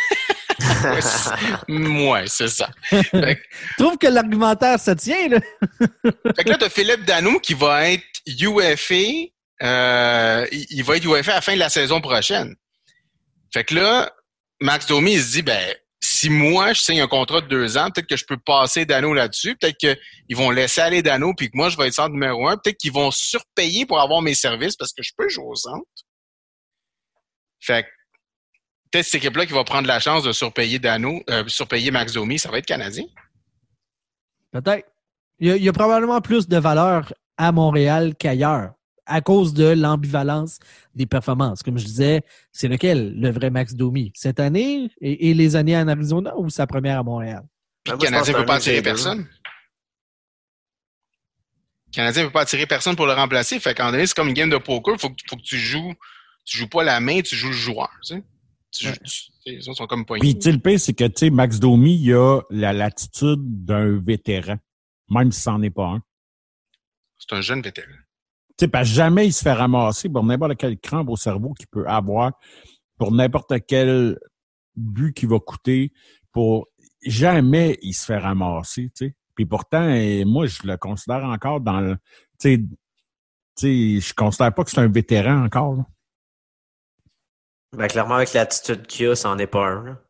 Ouais, c'est ça. Fait que, Je trouve que l'argumentaire se tient, là. fait que là, t'as Philippe Dano qui va être U F A, euh, il, il va être U F A à la fin de la saison prochaine. Fait que là, Max Domi, il se dit, ben, si moi, je signe un contrat de deux ans, peut-être que je peux passer Dano là-dessus, peut-être qu'ils vont laisser aller Dano, puis que moi, je vais être centre numéro un, peut-être qu'ils vont surpayer pour avoir mes services parce que je peux jouer au centre. Fait que, peut-être cette équipe-là qui va prendre la chance de surpayer Dano, euh, surpayer Max Domi, ça va être Canadien. Peut-être. Il y, a, il y a probablement plus de valeur à Montréal qu'ailleurs à cause de l'ambivalence des performances. Comme je disais, c'est lequel le vrai Max Domi? Cette année et, et les années en Arizona ou sa première à Montréal? Puis Ben, le moi, je pense Canadien que ne c'est peut pas un mix attirer des deux. personne. Le Canadien ne peut pas attirer personne pour le remplacer. Fait qu'en donné, c'est comme une game de poker. Faut que, faut que tu joues. Tu joues pas la main, tu joues le joueur. Tu sais. Tu, Ouais. tu- les autres sont comme poignés. Puis, tu sais, le pire, c'est que, tu sais, Max Domi, il a la latitude d'un vétéran, même si c'en est pas un. C'est un jeune vétéran. Tu sais, parce que jamais il se fait ramasser pour n'importe quel crampe au cerveau qu'il peut avoir, pour n'importe quel but qu'il va coûter, pour jamais il se fait ramasser, tu sais. Puis pourtant, et moi, je le considère encore dans le, tu sais, tu sais, je considère pas que c'est un vétéran encore, là. Ben, clairement, avec l'attitude qu'il a, ça en est pas un. Là.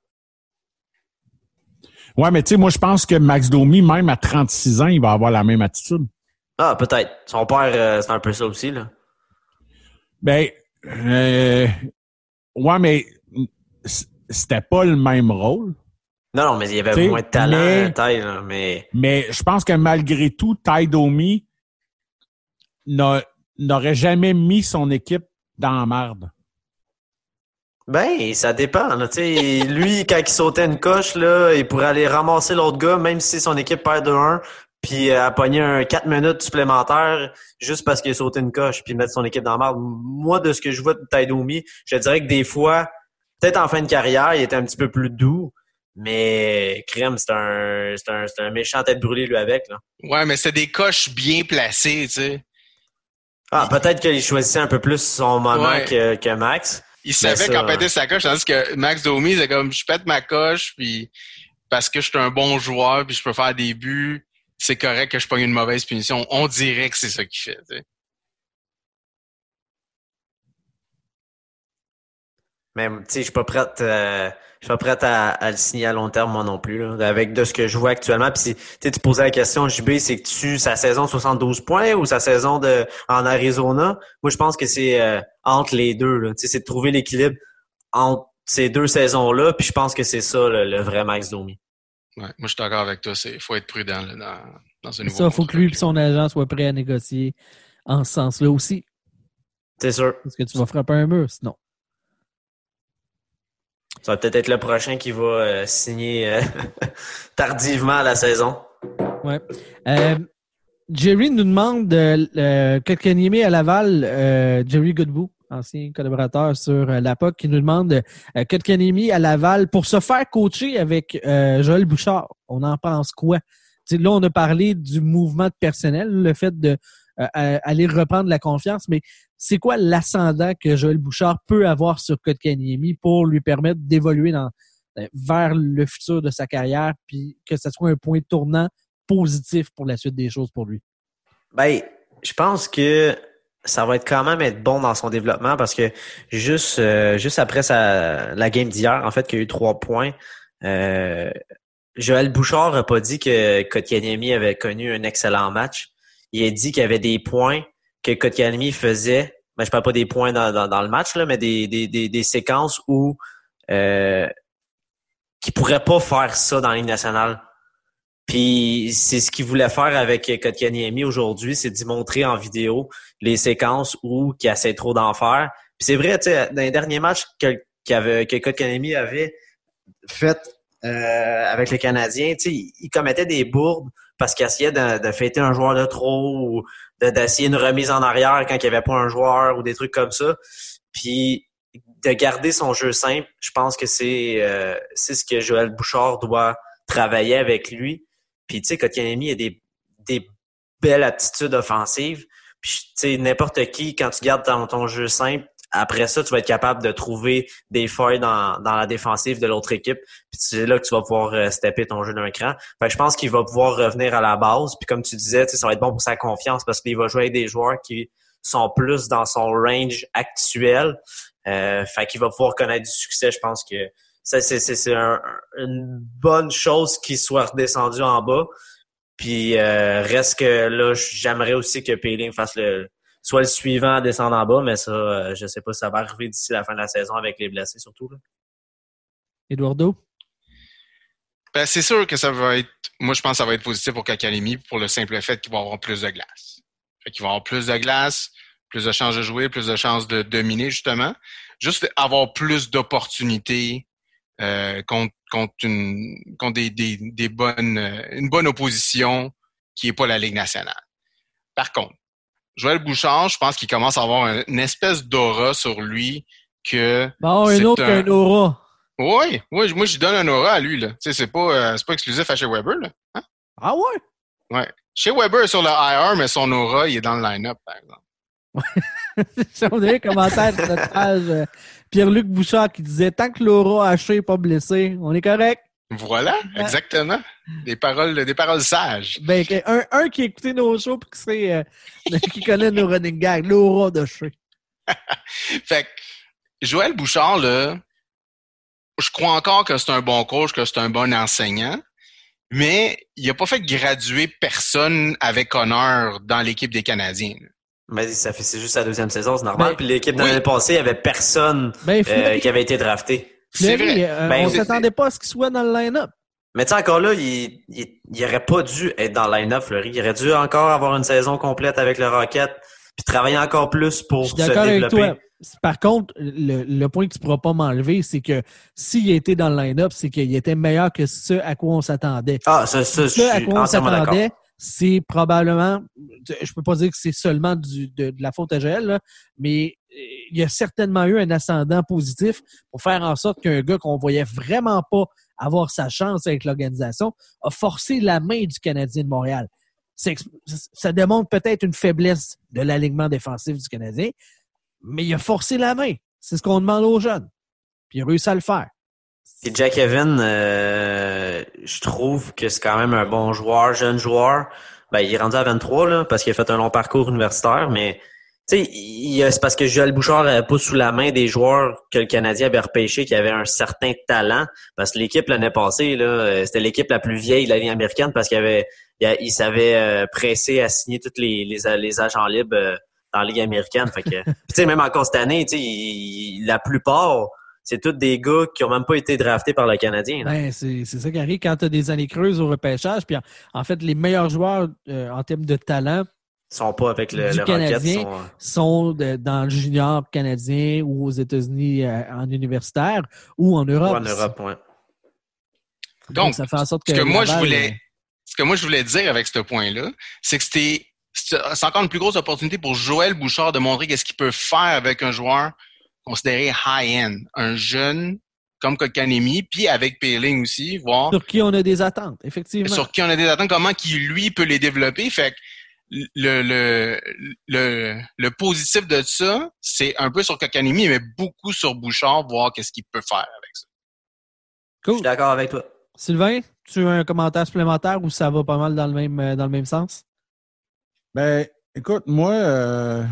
Ouais, mais tu sais, moi, je pense que Max Domi, même à trente-six ans, il va avoir la même attitude. Ah, peut-être. Son père, euh, c'est un peu ça aussi, là. Ben, euh, ouais, mais c- c'était pas le même rôle. Non, non, mais il y avait T'sais, moins de talent, mais, Ty, là, mais... Mais je pense que malgré tout, Ty Domi n'a, n'aurait jamais mis son équipe dans la merde. Ben, ça dépend. Là. Lui, quand il sautait une coche, là, il pourrait aller ramasser l'autre gars, même si son équipe perd deux un, puis euh, pogner un quatre minutes supplémentaires juste parce qu'il a sauté une coche, puis mettre son équipe dans la merde. Moi, de ce que je vois de Ty Domi, je dirais que des fois, peut-être en fin de carrière, il était un petit peu plus doux, mais crème, c'est un, c'est un, c'est un méchant tête brûlée, lui, avec. Là. Ouais, mais c'est des coches bien placées, tu sais. Ah, peut-être qu'il choisissait un peu plus son moment ouais. que, que Max. Il savait quand pétait sa coche, tandis que Max Domi, c'est comme, je pète ma coche, puis parce que je suis un bon joueur, puis je peux faire des buts, c'est correct que je pogne une mauvaise punition. On dirait que c'est ça qu'il fait, tu sais. Mais tu sais, je suis pas prête, euh, je suis pas prête à, à le signer à long terme moi non plus là, avec de ce que je vois actuellement. Puis tu tu posais la question, J B, c'est que tu sa saison de soixante-douze points ou sa saison de en Arizona. Moi, je pense que c'est euh, entre les deux. Là. Tu sais, c'est de trouver l'équilibre entre ces deux saisons-là. Puis je pense que c'est ça le, le vrai Max Domi. Ouais, moi je suis d'accord avec toi. C'est faut être prudent là, dans dans ce nouveau. Ça, il faut que lui et son agent soient prêts à négocier en ce sens-là aussi. C'est sûr. Parce que tu vas frapper un mur, sinon. Ça va peut-être être le prochain qui va euh, signer euh, tardivement à la saison. Ouais. Euh, Jerry nous demande de euh, Kotkaniemi à Laval, euh, Jerry Godbout, ancien collaborateur sur euh, la P O C, qui nous demande euh, Kotkaniemi à Laval pour se faire coacher avec euh, Joël Bouchard. On en pense quoi? T'sais, là, on a parlé du mouvement de personnel, le fait de euh, aller reprendre la confiance, mais c'est quoi l'ascendant que Joël Bouchard peut avoir sur Kotkaniemi pour lui permettre d'évoluer dans, vers le futur de sa carrière puis que ce soit un point tournant positif pour la suite des choses pour lui? Ben, je pense que ça va être quand même être bon dans son développement parce que juste euh, juste après sa, la game d'hier, en fait, qu'il y a eu trois points, euh, Joël Bouchard n'a pas dit que Kotkaniemi avait connu un excellent match. Il a dit qu'il y avait des points que Kotkaniemi faisait. Ben, je parle pas des points dans, dans, dans le match, là, mais des, des, des, des séquences où euh, qui pourrait pas faire ça dans la Ligue nationale. Puis c'est ce qu'il voulait faire avec Kotkaniemi aujourd'hui, c'est d'y montrer en vidéo les séquences où qu'il essaie trop d'en faire. Puis c'est vrai, tu sais, dans les derniers matchs que, qu'avait, que Kotkaniemi avait fait euh, avec les Canadiens, tu sais, il, il commettait des bourdes parce qu'il essayait de, de fêter un joueur de trop ou de, d'essayer une remise en arrière quand il n'y avait pas un joueur ou des trucs comme ça. Puis de garder son jeu simple, je pense que c'est euh, c'est ce que Joël Bouchard doit travailler avec lui. Puis tu sais, Kotkaniemi a des des belles aptitudes offensives. Puis tu sais, n'importe qui, quand tu gardes ton, ton jeu simple, après ça, tu vas être capable de trouver des failles dans, dans la défensive de l'autre équipe. Puis c'est là que tu vas pouvoir euh, stepper ton jeu d'un cran. Fait que je pense qu'il va pouvoir revenir à la base. Puis comme tu disais, ça va être bon pour sa confiance parce qu'il va jouer avec des joueurs qui sont plus dans son range actuel. Euh, fait qu'il va pouvoir connaître du succès. Je pense que ça, c'est, c'est, c'est un, une bonne chose qu'il soit redescendu en bas. Puis euh, reste que là, j'aimerais aussi que Poehling fasse le soit le suivant à descendre en bas, mais ça, euh, je sais pas si ça va arriver d'ici la fin de la saison avec les blessés surtout. Là. Eduardo? Ben, c'est sûr que ça va être... Moi, je pense que ça va être positif pour Kotkaniemi pour le simple fait qu'il va avoir plus de glace. Fait qu'il va avoir plus de glace, plus de chances de jouer, plus de chances de dominer, justement. Juste avoir plus d'opportunités euh, contre, contre, une, contre des, des, des bonnes, une bonne opposition qui n'est pas la Ligue nationale. Par contre, Joël Bouchard, je pense qu'il commence à avoir une espèce d'aura sur lui que... Bon, un autre un... qu'un aura. Oui, oui, moi, je donne un aura à lui, là. Tu sais, c'est pas, euh, c'est pas exclusif à chez Weber, là. Hein? Ah ouais? Ouais. Chez Weber, sur le I R, mais son aura, il est dans le line-up, par exemple. On dirait un commentaire de notre page euh, Pierre-Luc Bouchard qui disait « Tant que Laura Haché n'est pas blessé, on est correct. » Voilà, exactement. Des paroles, des paroles sages. Ben, un, un qui a écouté nos shows et qui, serait, euh, qui connaît nos running gags, Laura de Haché. Fait que Joël Bouchard, là, je crois encore que c'est un bon coach, que c'est un bon enseignant, mais il n'a pas fait graduer personne avec honneur dans l'équipe des Canadiens. Mais ça fait c'est juste la deuxième saison, c'est normal. Ben, puis l'équipe de oui. l'année passée, il n'y avait personne ben, euh, qui avait été drafté. Fleury, C'est vrai. euh, Ben, on c'est- s'attendait pas à ce qu'il soit dans le line-up. Mais tu sais, encore là, il, il, il aurait pas dû être dans le line-up, Fleury. Il aurait dû encore avoir une saison complète avec le Rocket, puis travailler encore plus pour se Je suis d'accord avec développer. toi. Par contre, le, le point que tu ne pourras pas m'enlever, c'est que s'il était dans le line-up, c'est qu'il était meilleur que ce à quoi on s'attendait. Ah, ça, ça, je Ce à suis quoi on entièrement d'accord. s'attendait, c'est probablement, je peux pas dire que c'est seulement du, de, de la faute à Joël, là, mais il y a certainement eu un ascendant positif pour faire en sorte qu'un gars qu'on voyait vraiment pas avoir sa chance avec l'organisation a forcé la main du Canadien de Montréal. C'est, ça démontre peut-être une faiblesse de l'alignement défensif du Canadien, mais il a forcé la main. C'est ce qu'on demande aux jeunes. Puis il a réussi à le faire. Puis Jack Evan, euh, je trouve que c'est quand même un bon joueur, jeune joueur. Ben, il est rendu à vingt-trois, là, parce qu'il a fait un long parcours universitaire, mais tu sais, il, c'est parce que Joël Bouchard n'avait pas sous la main des joueurs que le Canadien avait repêché qui avaient un certain talent. Parce que l'équipe l'année passée, là, c'était l'équipe la plus vieille de la Ligue américaine parce qu'il avait, il, il s'avait euh, pressé à signer tous les, les, les agents libres euh, dans la Ligue américaine. Fait que, tu sais, même encore cette année, tu sais, il, il, la plupart, c'est tous des gars qui ont même pas été draftés par le Canadien. Ben, c'est, c'est ça qui arrive quand tu as des années creuses au repêchage. Puis en, en fait, les meilleurs joueurs euh, en termes de talent sont pas avec le, du le Canadien Rocket, sont, sont de, dans le junior canadien ou aux États-Unis euh, en universitaire ou en Europe. Ou en Europe, ouais. Donc, Donc, ça fait en sorte que ce que moi je Laval, voulais, euh, ce que moi je voulais dire avec ce point-là, c'est que c'était, c'est encore une plus grosse opportunité pour Joël Bouchard de montrer qu'est-ce qu'il peut faire avec un joueur considéré high-end, un jeune comme Kotkaniemi, puis avec Poehling aussi, voir sur qui on a des attentes, effectivement. sur qui on a des attentes, comment qui lui peut les développer. Fait que le le le le positif de ça, c'est un peu sur Kotkaniemi, mais beaucoup sur Bouchard, voir qu'est-ce qu'il peut faire avec ça. Je Cool. suis d'accord avec toi. Sylvain, tu as un commentaire supplémentaire ou ça va pas mal dans le même, euh, dans le même sens? Ben, écoute, moi, euh,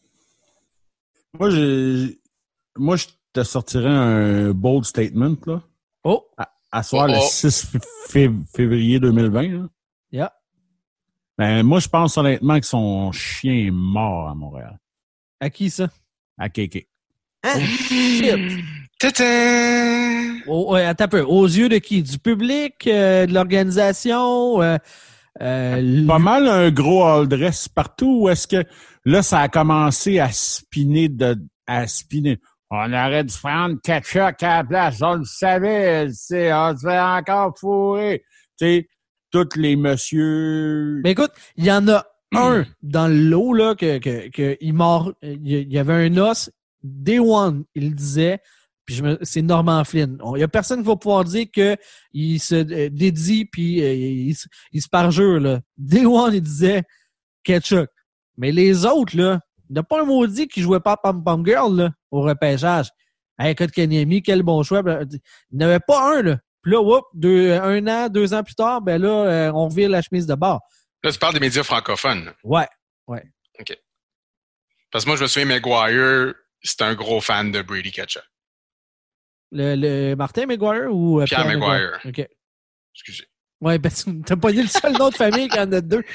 moi, j'ai, moi, je te sortirais un bold statement, là. Oh! À, à soir, Oh, le oh. six février deux mille vingt, là. Yeah. Ben, moi, je pense honnêtement que son chien est mort à Montréal. À qui ça? À Kéké. Hein? Oh, shit! Tadam! Oh, ouais, attends un peu. Aux yeux de qui? Du public? Euh, de l'organisation? Euh, euh, Pas mal un gros all dress partout, ou est-ce que là, ça a commencé à spinner de, à spinner. On aurait dû prendre Ketchuk à la place. On le savait, tu sais, on se fait encore fourrer. Tu sais, tous les messieurs. Mais écoute, il y en a un dans le lot, là, que, que, que il mord, il y avait un os. Day one, il le disait. Puis je me, c'est Norman Flynn. Il y a personne qui va pouvoir dire que il se euh, dédie puis euh, il, se- il se parjure, là. Day one, il disait Ketchuk. Mais les autres, là, il n'y a pas un maudit qui jouait pas Pom Pom Girl, là, au repêchage. Hey, Kotkaniemi, quel bon choix. Il n'y en avait pas un, là. Puis là, whoop, deux, un an, deux ans plus tard, ben là, euh, on revire la chemise de bord. Là, tu parles des médias francophones. là. Ouais. Parce que moi, je me souviens, Maguire, c'était un gros fan de Brady Ketchuk. Le, le Martin McGuire ou euh, Pierre Maguire. OK. Excusez. Ouais, parce que t'as pas dit le seul nom de famille qu'il y en a deux.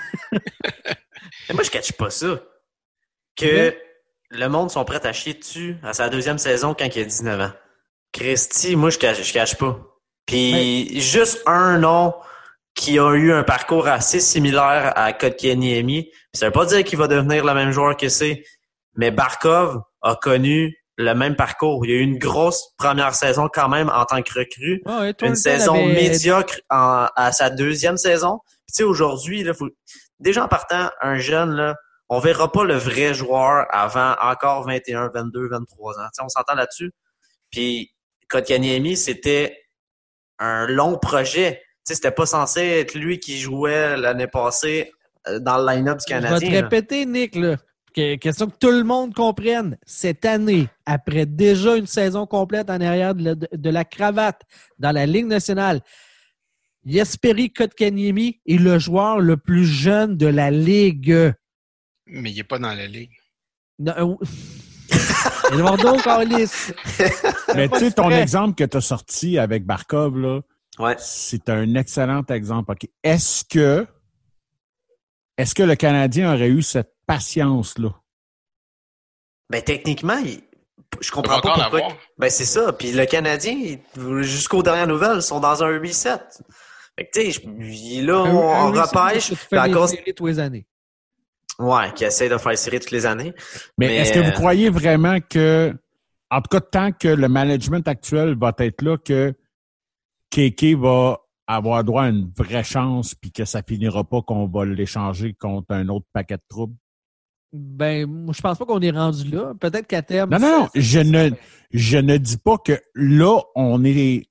Mais moi, je catch pas ça. Que Ouais. le monde sont prêts à chier dessus à sa deuxième saison quand il a dix-neuf ans. Christy, moi, je cache, je cache pas. Puis, juste un nom qui a eu un parcours assez similaire à Kotkaniemi. Puis ça veut pas dire qu'il va devenir le même joueur que c'est, mais Barkov a connu le même parcours. Il y a eu une grosse première saison quand même en tant que recrue. Ah ouais, Une Thornton saison avait- médiocre en- à sa deuxième saison. Puis tu sais, aujourd'hui, là, faut... déjà en partant, un jeune, là, on verra pas le vrai joueur avant encore vingt et un, vingt-deux, vingt-trois ans. Tu sais, on s'entend là-dessus. Puis Kotkaniemi, c'était un long projet. Tu sais, c'était pas censé être lui qui jouait l'année passée euh, dans le line-up du Je vais Canadien. te là. répéter, Nick, là. Que- Question que tout le monde comprenne. Cette année, après déjà une saison complète en arrière de la, de la cravate dans la Ligue nationale, Jesperi Kotkaniemi est le joueur le plus jeune de la Ligue. Mais il n'est pas dans la ligue. Non, euh, Eduardo Carlis. Mais pas tu sais, de ton frais. exemple que tu as sorti avec Barkov, là, Ouais. c'est un excellent exemple. OK. Est-ce que est-ce que le Canadien aurait eu cette patience-là? Ben, techniquement, il- je comprends pas pas pourquoi. Ben, c'est ça. Puis le Canadien, jusqu'aux dernières nouvelles, sont dans un reset. Fait que, tu sais, là, on, un, un on repêche. Tu fais des cause... séries tous les années. Ouais, qui essaie de faire séries toutes les années. Mais, mais est-ce que vous croyez vraiment que, en tout cas, tant que le management actuel va être là, que Kéké va avoir droit à une vraie chance puis que ça finira pas qu'on va l'échanger contre un autre paquet de troubles? Ben, moi, je pense pas qu'on est rendu là. Peut-être qu'à terme... Non, non, non. Je ne, je ne dis pas que là, on est...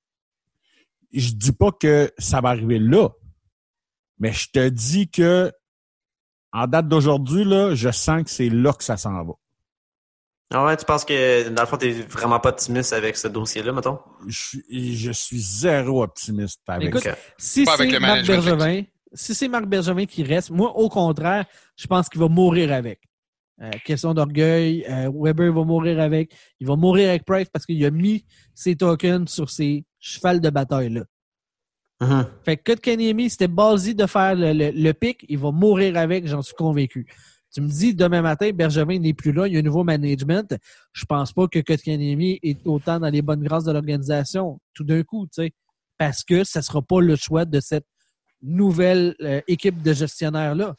Je dis pas que ça va arriver là. Mais je te dis que en date d'aujourd'hui, là, je sens que c'est là que ça s'en va. Ah ouais, tu penses que, dans le fond, t'es vraiment pas optimiste avec ce dossier-là, mettons? Je, je suis zéro optimiste avec Écoute, ça. Si pas c'est avec Marc Bergevin, si c'est Marc Bergevin qui reste, moi, au contraire, je pense qu'il va mourir avec. Euh, question d'orgueil, euh, Weber va mourir avec. Il va mourir avec Price parce qu'il a mis ses tokens sur ses chevals de bataille-là. Mm-hmm. Fait que Kotkaniemi, c'était ballsy de faire le, le, le pic. Il va mourir avec, j'en suis convaincu. Tu me dis, demain matin, Bergevin n'est plus là, il y a un nouveau management. Je pense pas que Kotkaniemi est autant dans les bonnes grâces de l'organisation, tout d'un coup, tu sais. Parce que ça sera pas le choix de cette nouvelle euh, équipe de gestionnaires-là.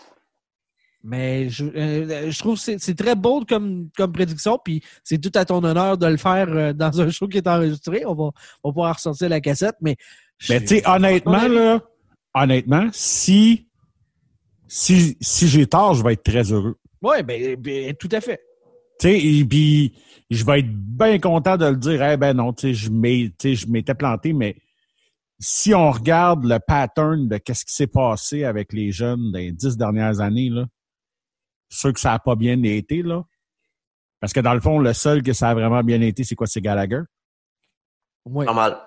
Mais je, euh, je trouve que c'est, c'est très beau comme, comme prédiction, puis c'est tout à ton honneur de le faire euh, dans un show qui est enregistré. On va, on va pouvoir ressortir la cassette, mais... Mais tu sais, honnêtement, là, honnêtement, si, si, si j'ai tort, je vais être très heureux. Oui, ben, ben, tout à fait. Tu sais, et puis je vais être bien content de le dire. Eh ben non, tu sais, je m'ai, tu sais, je m'étais planté, mais si on regarde le pattern de qu'est-ce qui s'est passé avec les jeunes dans les dix dernières années, là, sûr que ça n'a pas bien été, là. Parce que dans le fond, le seul que ça a vraiment bien été, c'est quoi? C'est Gallagher? Oui. Normal.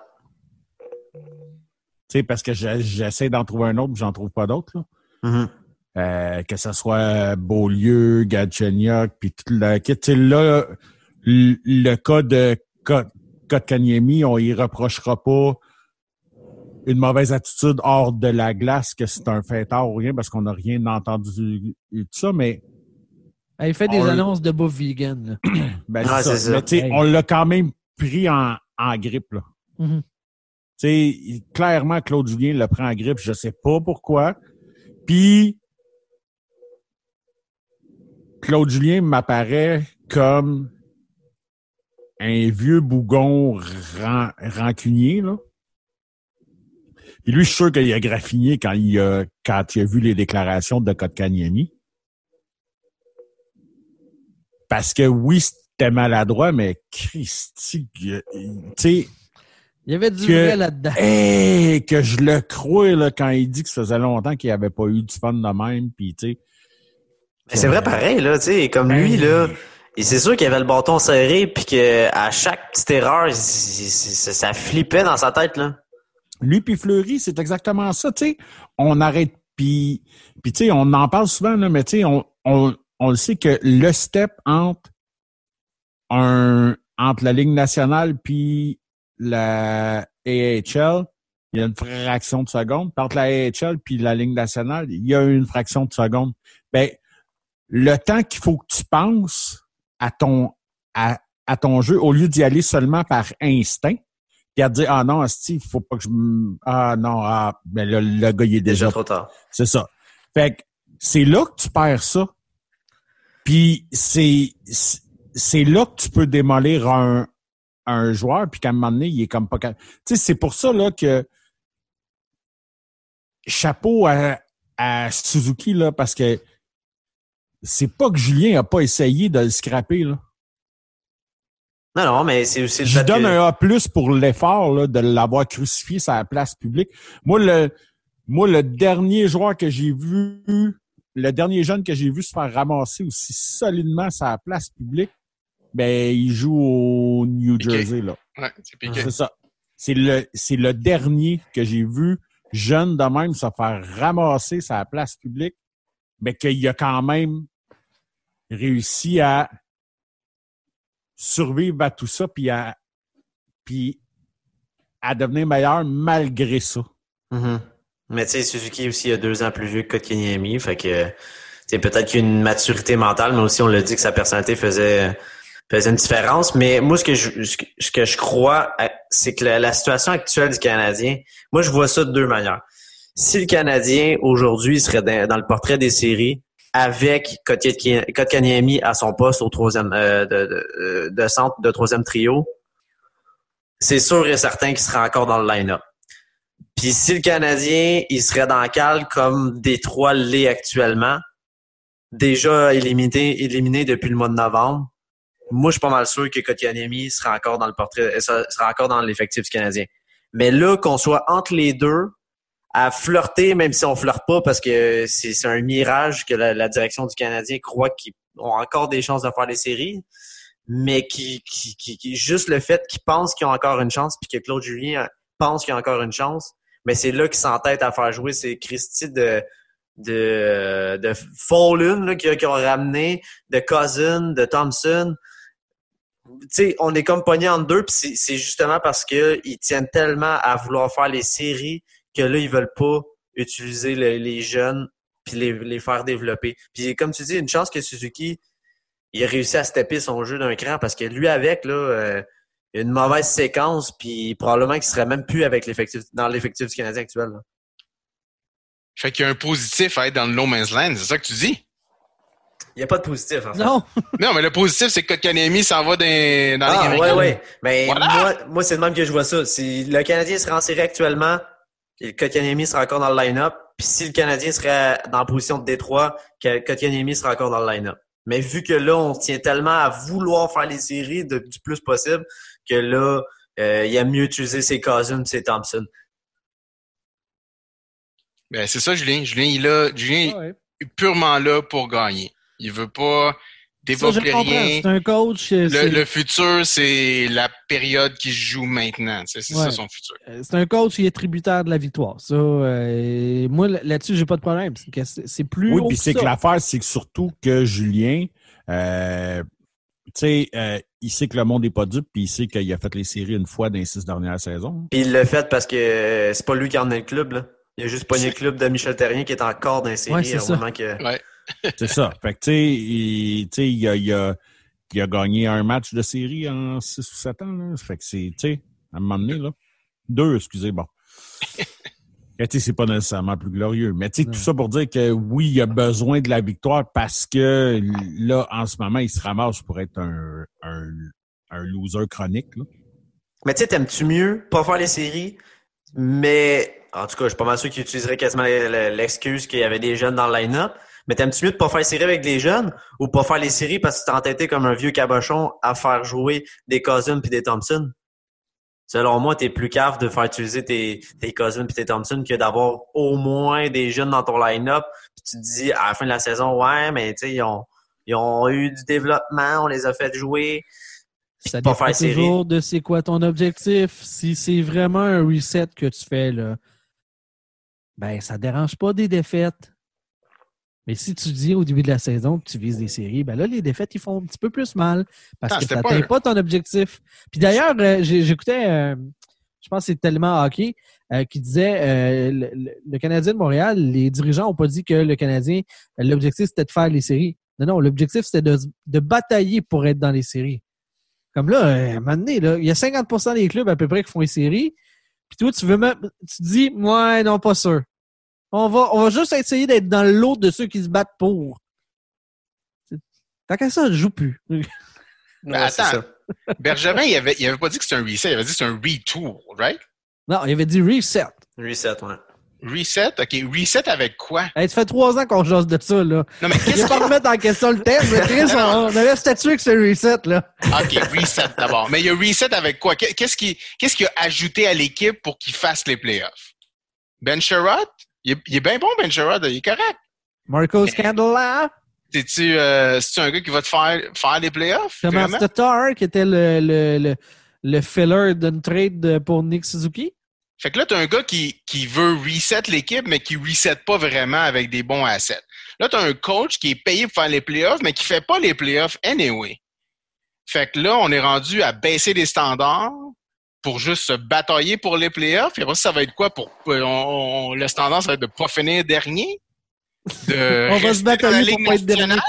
Tu sais, parce que j'essaie d'en trouver un autre, mais j'en trouve pas d'autres, là. Mm-hmm. Euh, que ce soit Beaulieu, Galchenyuk, puis tout le kit. Tu sais, là, le, le cas de Kotkaniemi, on y reprochera pas une mauvaise attitude hors de la glace, que c'est un fêtard ou rien, parce qu'on n'a rien entendu de ça, mais... Il fait des on annonces de bouffe vegan. Ben, ah, c'est c'est ça. ça. Mais tu sais, Hey. on l'a quand même pris en, en grippe, là. Mm-hmm. Tu sais, clairement, Claude Julien le prend en grippe, je sais pas pourquoi. Puis, Claude Julien m'apparaît comme un vieux bougon ran, rancunier, là. Puis lui, je suis sûr qu'il a graffiné quand il a, quand il a vu les déclarations de Kotkaniemi. Parce que oui, c'était maladroit, mais Christy, tu sais... Il y avait du que, vrai là-dedans. Hey, que je le crois là, quand il dit que ça faisait longtemps qu'il n'avait pas eu du fun de même. Puis, tu sais, Mais c'est vrai pareil, là, tu sais, comme lui, là, et c'est sûr qu'il avait le bâton serré, puis qu'à chaque petite erreur, il, il, ça, ça flippait dans sa tête, là. Lui puis Fleury, c'est exactement ça, tu sais. On arrête, puis, puis tu sais, on en parle souvent, là, mais tu sais, on, on, on le sait que le step entre un entre la Ligue nationale puis la A H L, il y a une fraction de seconde. Entre la A H L puis la Ligue nationale, il y a une fraction de seconde. Ben, le temps qu'il faut que tu penses à ton à, à ton jeu, au lieu d'y aller seulement par instinct, puis à te dire ah non, asti, il faut pas que je m... ah non, ah ben le, le gars il est déjà, déjà trop tard. C'est ça. Fait que c'est là que tu perds ça. Puis c'est c'est là que tu peux démolir un un joueur, puis qu'à un moment donné, il est comme pas... Tu sais, c'est pour ça là que chapeau à, à Suzuki, là, parce que c'est pas que Julien a pas essayé de le scraper, là. Non, non, mais c'est aussi... Je donne que... un A plus pour l'effort là, de l'avoir crucifié sur la place publique. Moi, le moi, le dernier joueur que j'ai vu, le dernier jeune que j'ai vu se faire ramasser aussi solidement sur la place publique, ben, il joue au New Piqué. Jersey, là. Ouais, c'est Piqué. C'est ça. C'est le, c'est le dernier que j'ai vu, jeune de même, se faire ramasser sur la place publique, mais qu'il a quand même réussi à survivre à tout ça, puis à, puis à devenir meilleur malgré ça. Mm-hmm. Mais tu sais, Suzuki aussi il a deux ans plus vieux que Kotkaniemi, fait que, tu sais, peut-être qu'il y a une maturité mentale, mais aussi on l'a dit que sa personnalité faisait... faisait une différence. Mais moi, ce que je, ce que je crois, c'est que la, la situation actuelle du Canadien, moi, je vois ça de deux manières. Si le Canadien, aujourd'hui, serait dans, dans le portrait des séries, avec Kotkaniemi à son poste au troisième euh, de, de, de centre de troisième trio, c'est sûr et certain qu'il serait encore dans le line-up. Puis si le Canadien, il serait dans le cal comme Détroit l'est actuellement, déjà éliminé, éliminé depuis le mois de novembre, moi je suis pas mal sûr que Kotkaniemi sera encore dans le portrait, sera encore dans l'effectif du Canadien. Mais là, qu'on soit entre les deux, à flirter, même si on flirte pas, parce que c'est, c'est un mirage que la, la direction du Canadien croit qu'ils ont encore des chances de faire les séries, mais qui, qui, qui, qui juste le fait qu'ils pensent qu'ils ont encore une chance, puis que Claude Julien pense qu'il y a encore une chance, mais c'est là qu'ils s'entêtent à faire jouer ces Christy de de de Fallen là, qui, qui ont ramené, de Cousin, de Thompson. Tu sais, on est comme pognés entre deux, puis c'est, c'est justement parce que ils tiennent tellement à vouloir faire les séries que là, ils veulent pas utiliser le, les jeunes puis les, les faire développer. Puis comme tu dis, une chance que Suzuki il a réussi à stepper son jeu d'un cran parce que lui avec, là, euh, une mauvaise séquence, puis probablement qu'il serait même plus avec l'effectif dans l'effectif du Canadien actuel. Là. Fait qu'il y a un positif à être dans le no man's land, c'est ça que tu dis? Il n'y a pas de positif, en fait. Non! Non, mais le positif, c'est que Kotkaniemi s'en va dans, dans ah, les ouais, ouais. Mais voilà. moi, moi, c'est le même que je vois ça. Si le Canadien serait en série actuellement, le Kotkaniemi sera encore dans le line-up. Puis si le Canadien serait dans la position de Détroit, Kotkaniemi sera encore dans le line-up. Mais vu que là, on tient tellement à vouloir faire les séries de, du plus possible que là, euh, il aime mieux utiliser ses Cousins et ses Thompson. Ben, c'est ça, Julien. Julien, il a, Julien Ah ouais. est purement là pour gagner. Il veut pas développer ça, je comprends. rien. C'est un coach. Le, c'est... le futur, c'est la période qui se joue maintenant. Tu sais, c'est ouais. ça son futur. C'est un coach qui est tributaire de la victoire. Ça, euh, moi, là-dessus, j'ai pas de problème. C'est, que c'est, c'est plus Oui, haut puis que c'est ça. que l'affaire, c'est que surtout que Julien, euh, tu sais, euh, il sait que le monde n'est pas dupe, puis il sait qu'il a fait les séries une fois dans les six dernières saisons. Puis il l'a fait parce que euh, c'est pas lui qui a emmené le club, là. Il a juste pogné le club de Michel Terrien qui est encore dans les séries Ouais, c'est au ça. moment que... Ouais. C'est ça. Fait que, tu sais, il, tu sais, il, a, il, a, il a gagné un match de série en six ou sept ans. Là. Fait que c'est, tu sais, à un moment donné, là. Deux, excusez, bon. Tu sais, c'est pas nécessairement plus glorieux. Mais tu sais, tout ça pour dire que oui, il a besoin de la victoire parce que là, en ce moment, il se ramasse pour être un, un, un loser chronique. Là. Mais tu sais, t'aimes-tu mieux pas faire les séries, mais... En tout cas, je suis pas mal sûr qu'il utiliserait quasiment l'excuse qu'il y avait des jeunes dans le line-up. Mais t'aimes-tu mieux de pas faire les séries avec des jeunes ou pas faire les séries parce que tu t'es entêté comme un vieux cabochon à faire jouer des Cousins puis des Thompson? Selon moi, t'es plus cave de faire utiliser tes, tes Cousins puis tes Thompson que d'avoir au moins des jeunes dans ton line-up. Puis tu te dis à la fin de la saison, ouais, mais tu sais, ils ont, ils ont eu du développement, on les a fait jouer. Ça pas dépend faire série. toujours de c'est quoi ton objectif. Si c'est vraiment un reset que tu fais, là, ben, ça dérange pas des défaites. Mais si tu dis au début de la saison que tu vises des séries, ben là, les défaites, ils font un petit peu plus mal parce Attends, que tu c'était n'atteins pas pas ton objectif. Puis d'ailleurs, euh, j'ai- j'écoutais, euh, je pense que c'est tellement hockey, euh, qui disait euh, le, le- le Canadien de Montréal, les dirigeants n'ont pas dit que le Canadien, l'objectif, c'était de faire les séries. Non, non, l'objectif, c'était de, de batailler pour être dans les séries. Comme là, euh, à un moment donné, là, il y a cinquante pour cent des clubs à peu près qui font les séries. Puis toi, tu veux même, tu te dis, ouais, non, pas sûr. On va, on va juste essayer d'être dans le lot de ceux qui se battent pour. Tant qu'à ça, je joue plus. Ben, Ouais, c'est attends. ça. Bergevin, il avait, il avait pas dit que c'était un reset, il avait dit que c'était un retool, right? Non, il avait dit reset. Reset, ouais. Reset? OK. Reset avec quoi? Hey, ça fait trois ans qu'on jase de ça, là. Non, mais Je qu'est-ce vais pas remettre en question le thème, mais Chris, on, on avait statué que c'est un reset, là. OK, reset d'abord. Mais il y a reset avec quoi? Qu'est-ce qui, qu'est-ce qu'il a ajouté à l'équipe pour qu'il fasse les playoffs? Ben Sherrod? Il est, il est bien bon, Ben Sherrod. Il est correct. Marco Scandella, C'est-tu, euh, c'est-tu un gars qui va te faire, faire les playoffs? Thomas Vraiment? Tatar, qui était le, le, le, le filler d'une trade pour Nick Suzuki. Fait que là, t'as un gars qui, qui veut reset l'équipe, mais qui reset pas vraiment avec des bons assets. Là, t'as un coach qui est payé pour faire les playoffs, mais qui fait pas les playoffs anyway. Fait que là, on est rendu à baisser les standards pour juste se batailler pour les playoffs. Et après, ça va être quoi? Pour, on, on, le standard, ça va être de pas finir dernier? De On va se rester dans la batailler Ligue pour pas être dernier. nationale?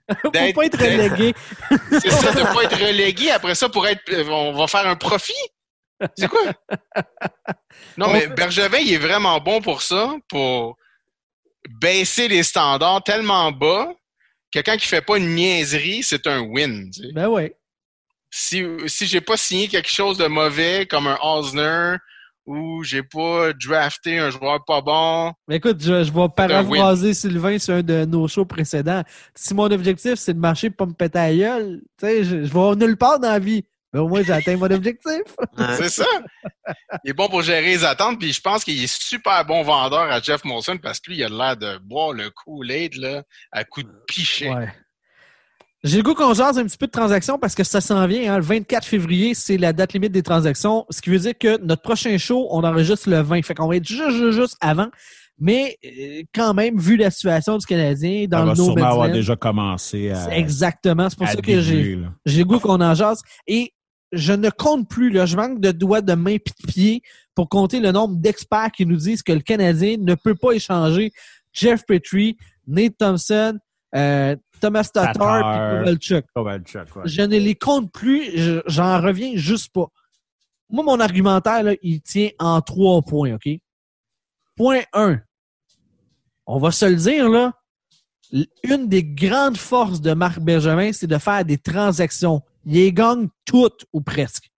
Faut pas être relégué. C'est ça, de pas être relégué. Après ça, pour être, on va faire un profit. C'est quoi? Non, mais Bergevin, il est vraiment bon pour ça, pour baisser les standards tellement bas que quand il fait pas une niaiserie, c'est un win. Tu sais. Ben oui. Si, si j'ai pas signé quelque chose de mauvais comme un Osner ou j'ai pas drafté un joueur pas bon. Mais écoute, je, je vais paraphraser Sylvain sur un de nos shows précédents. Si mon objectif, c'est de marcher pour pas me péter à la gueule, tu sais, je, je vais nulle part dans la vie. Mais au moins, j'ai atteint mon objectif. C'est ça. Il est bon pour gérer les attentes, puis je pense qu'il est super bon vendeur à Jeff Molson parce que lui, il a l'air de boire le Kool-Aid là, à coups de pichet. Ouais. J'ai le goût qu'on jase un petit peu de transactions parce que ça s'en vient. Hein. Le vingt-quatre février, c'est la date limite des transactions, ce qui veut dire que notre prochain show, on enregistre le vingt. Fait qu'on va être juste, juste, juste avant. Mais euh, quand même, vu la situation du Canadien dans ça le va sûrement no-man's avoir land, déjà commencé à... c'est exactement. C'est pour à ça que j'ai, là. j'ai le goût qu'on en jase. Et je ne compte plus, là, je manque de doigts, de mains et de pieds pour compter le nombre d'experts qui nous disent que le Canadien ne peut pas échanger Jeff Petrie, Nate Thompson, euh, Thomas Tatar et Kovalchuk. Kovalchuk, ouais. Je ne les compte plus, je, j'en reviens juste pas. Moi, mon argumentaire, là, il tient en trois points, OK? Point un. On va se le dire, là, une des grandes forces de Marc Bergevin, c'est de faire des transactions. Il les gagne toutes ou presque.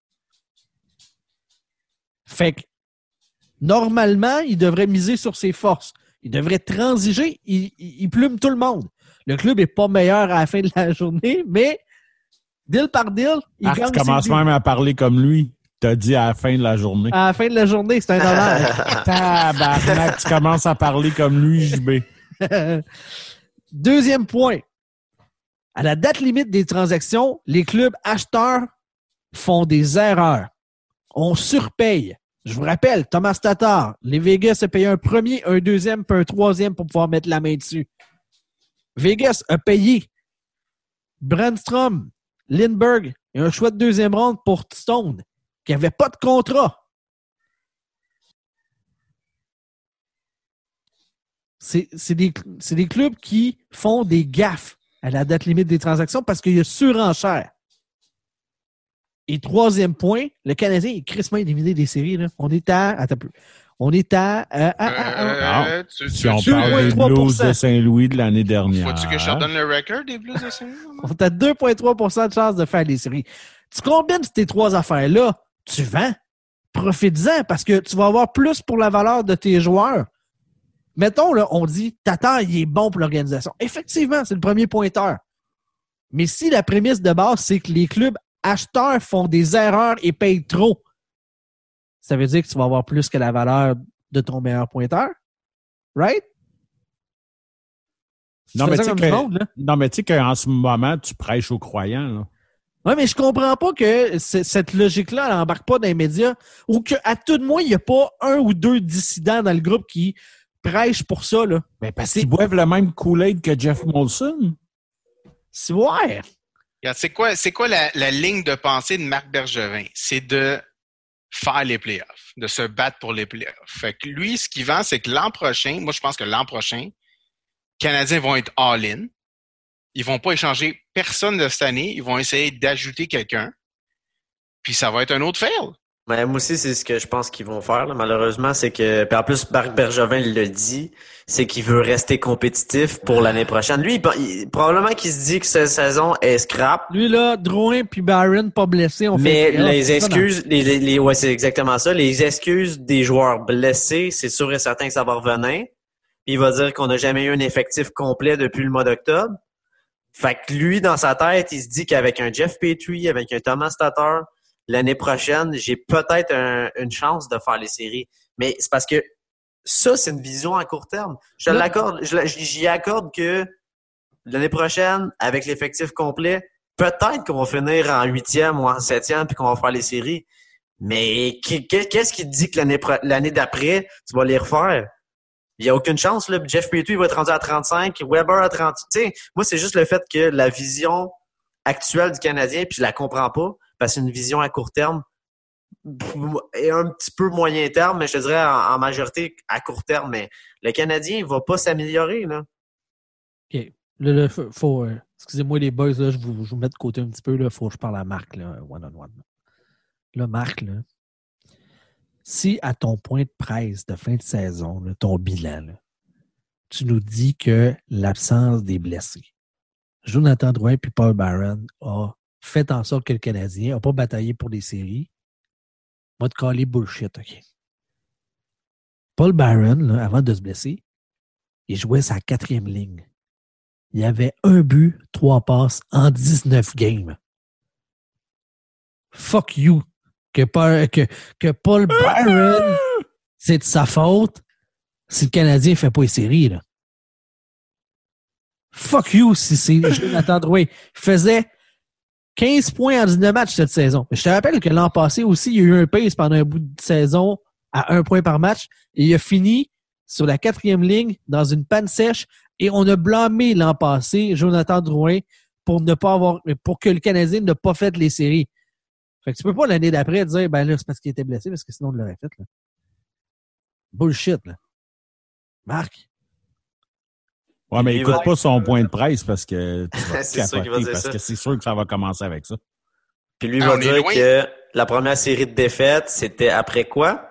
Fait que, normalement, il devrait miser sur ses forces. Il devrait transiger. Il, il, il plume tout le monde. Le club est pas meilleur à la fin de la journée, mais deal par deal, il ah, gagne. Tu commences même à parler comme lui. T'as dit à la fin de la journée. À la fin de la journée, c'est un honneur. Tabarnak, tu commences à parler comme lui, J B. Deuxième point. À la date limite des transactions, les clubs acheteurs font des erreurs. On surpaye. Je vous rappelle, Thomas Tatar, les Vegas a payé un premier, un deuxième, puis un troisième pour pouvoir mettre la main dessus. Vegas a payé Brandstrom, Lindbergh et un choix de deuxième ronde pour Stone, qui n'avait pas de contrat. C'est, c'est, des, c'est des clubs qui font des gaffes à la date limite des transactions parce qu'il y a surenchère. Et troisième point, le Canadien est crissement éliminé des séries. Là. On est à... Attends un peu. On est à... à, à, à, à Euh, tu, si tu, on tu, parle des deux virgule trois pour cent. Blues de Saint-Louis de l'année dernière. Faut-tu que je te redonne le record des Blues de Saint-Louis? On est à deux virgule trois pour cent de chance de faire les séries. Tu combines ces trois affaires-là, tu vends. Profites-en parce que tu vas avoir plus pour la valeur de tes joueurs. Mettons, là, on dit, Tatar, il est bon pour l'organisation. Effectivement, c'est le premier pointeur. Mais si la prémisse de base, c'est que les clubs acheteurs font des erreurs et payent trop, ça veut dire que tu vas avoir plus que la valeur de ton meilleur pointeur. Right? Non, mais tu sais que, monde, non, mais tu sais qu'en ce moment, tu prêches aux croyants, là. Oui, mais je comprends pas que c- cette logique-là n'embarque pas dans les médias ou qu'à tout de moins, il n'y a pas un ou deux dissidents dans le groupe qui prêchent pour ça, là. Ben, parce qu'ils boivent le même Kool-Aid que Jeff Molson. C'est ouais. Regarde, c'est quoi, c'est quoi la, la ligne de pensée de Marc Bergevin? C'est de faire les playoffs, de se battre pour les playoffs. Fait que lui, ce qu'il vend, c'est que l'an prochain, moi, je pense que l'an prochain, les Canadiens vont être all-in. Ils vont pas échanger personne de cette année. Ils vont essayer d'ajouter quelqu'un. Puis ça va être un autre fail. Mais moi aussi, c'est ce que je pense qu'ils vont faire, là. Malheureusement, c'est que... Puis en plus, Marc Bergevin le dit, c'est qu'il veut rester compétitif pour l'année prochaine. Lui, il, il, probablement qu'il se dit que cette saison est scrap. Lui, là, Drouin puis Byron pas blessés. On mais fait les excuses... Les, les, les, ouais, c'est exactement ça. Les excuses des joueurs blessés, c'est sûr et certain que ça va revenir. Puis il va dire qu'on n'a jamais eu un effectif complet depuis le mois d'octobre. Fait que lui, dans sa tête, il se dit qu'avec un Jeff Petrie, avec un Thomas Tatar, l'année prochaine, j'ai peut-être un, une chance de faire les séries. Mais c'est parce que ça, c'est une vision à court terme. Je l'accorde, je, j'y accorde que l'année prochaine, avec l'effectif complet, peut-être qu'on va finir en huitième ou en septième puis qu'on va faire les séries. Mais qu'est-ce qui te dit que l'année, l'année d'après, tu vas les refaire? Il n'y a aucune chance, là. Jeff Petrie va être rendu à trente-cinq, Weber à trente. Tu sais, moi, c'est juste le fait que la vision actuelle du Canadien, puis je la comprends pas, parce que c'est une vision à court terme et un petit peu moyen terme, mais je te dirais en, en majorité à court terme. Mais le Canadien, il va pas s'améliorer, là. OK. Là, là, faut, faut euh, excusez-moi les boys, là, je vous, je vous mets de côté un petit peu. Il faut que je parle à Marc, là, one-on-one. Là, Marc, là, si à ton point de presse de fin de saison, là, ton bilan, là, tu nous dis que l'absence des blessés, Jonathan Drouin et Paul Byron a fait en sorte que le Canadien n'a pas bataillé pour les séries, va te caler bullshit, OK? Paul Byron, là, avant de se blesser, il jouait sa quatrième ligne. Il y avait un but, trois passes en dix-neuf games. Fuck you. Que, que, que Paul Byron, c'est de sa faute si le Canadien ne fait pas les séries, là. Fuck you si c'est Jonathan Drouin. Il faisait quinze points en dix-neuf matchs cette saison. Je te rappelle que l'an passé aussi, il y a eu un pace pendant un bout de saison à un point par match et il a fini sur la quatrième ligne dans une panne sèche et on a blâmé l'an passé Jonathan Drouin pour ne pas avoir, pour que le Canadien n'ait pas fait les séries. Fait que tu peux pas l'année d'après dire, ben là, c'est parce qu'il était blessé, parce que sinon on l'aurait fait, là. Bullshit, là. Marc? Ouais, mais Il écoute va... pas son point de presse parce que tu vas c'est sûr qu'il va dire parce ça. que c'est sûr que ça va commencer avec ça. Puis lui Ah, va on est dire loin. que la première série de défaites, c'était après quoi?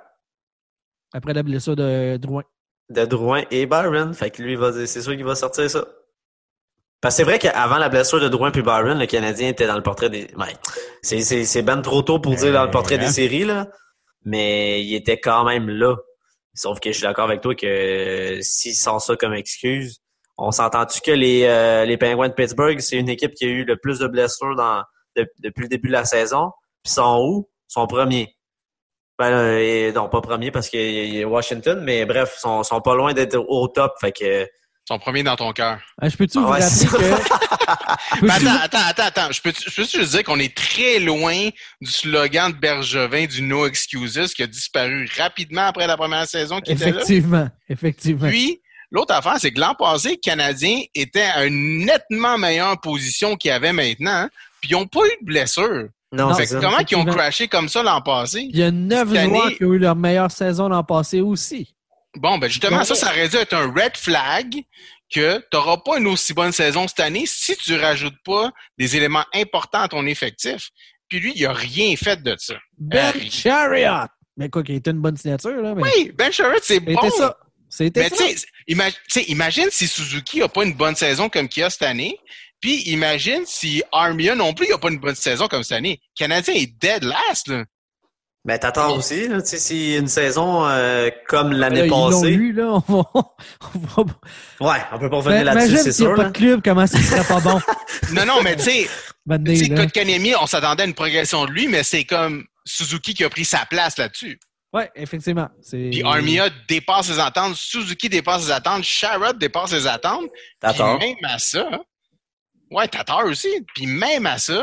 Après la blessure de Drouin. De Drouin et Byron. Fait que lui, il va dire, c'est sûr qu'il va sortir ça. Parce que c'est vrai qu'avant la blessure de Drouin puis Byron, le Canadien était dans le portrait des... Ouais, c'est, c'est, c'est ben trop tôt pour dire dans le portrait des séries, là. Mais il était quand même là. Sauf que je suis d'accord avec toi que euh, s'ils sont ça comme excuse, on s'entend-tu que les, euh, les Penguins de Pittsburgh, c'est une équipe qui a eu le plus de blessures dans, de, depuis le début de la saison. Puis ils sont où? Ils sont premiers. Ben, euh, non, pas premiers parce qu'il y a Washington, mais bref, ils sont, sont pas loin d'être au top. Fait que... Ils sont premiers dans ton cœur. Ah, je peux-tu vous Ouais, rappeler c'est que... Mais attends, attends, attends, attends. Je peux, je peux juste dire qu'on est très loin du slogan de Bergevin du No Excuses qui a disparu rapidement après la première saison qui était là. Effectivement, effectivement. Puis, l'autre affaire, c'est que l'an passé, le Canadien était à une nettement meilleure position qu'il y avait maintenant. Hein, puis ils n'ont pas eu de blessure. Non, Non, c'est Fait que ça. comment ils ont Effectivement. crashé comme ça l'an passé? Il y a neuf Cette joueurs année- qui ont eu leur meilleure saison l'an passé aussi. Bon, ben justement, ça, ça aurait dû être un red flag que tu n'auras pas une aussi bonne saison cette année si tu rajoutes pas des éléments importants à ton effectif. Puis lui, il a rien fait de ça. Ben Euh, Chariot! Mais quoi, qui était une bonne signature, là. Mais... Oui, Ben Sherrod, c'est bon. C'était ça. C'était Mais ça. tu sais, ima- tu sais, imagine si Suzuki a pas une bonne saison comme qu'il a cette année. Puis imagine si Armia non plus a pas une bonne saison comme cette année. Le Canadien est dead last, là. Mais t'attends aussi, là, tu sais, si une saison euh, comme Là, l'année ils l'ont passée. eu, là. On va... on va... Ouais, on peut pas revenir Mais, là-dessus, imagine c'est s'il n'y a sûr. pas Là. de club, comment ça serait pas bon. Non, non, mais tu sais, Bonne tu idée, sais, là. Kotkaniemi, on s'attendait à une progression de lui, mais c'est comme Suzuki qui a pris sa place là-dessus. Ouais, effectivement. C'est... Puis Armia dépasse ses attentes, Suzuki dépasse ses attentes, Sherrod dépasse ses attentes. T'as Puis tort. même à ça, hein, ouais, t'as tort aussi. Puis même à ça,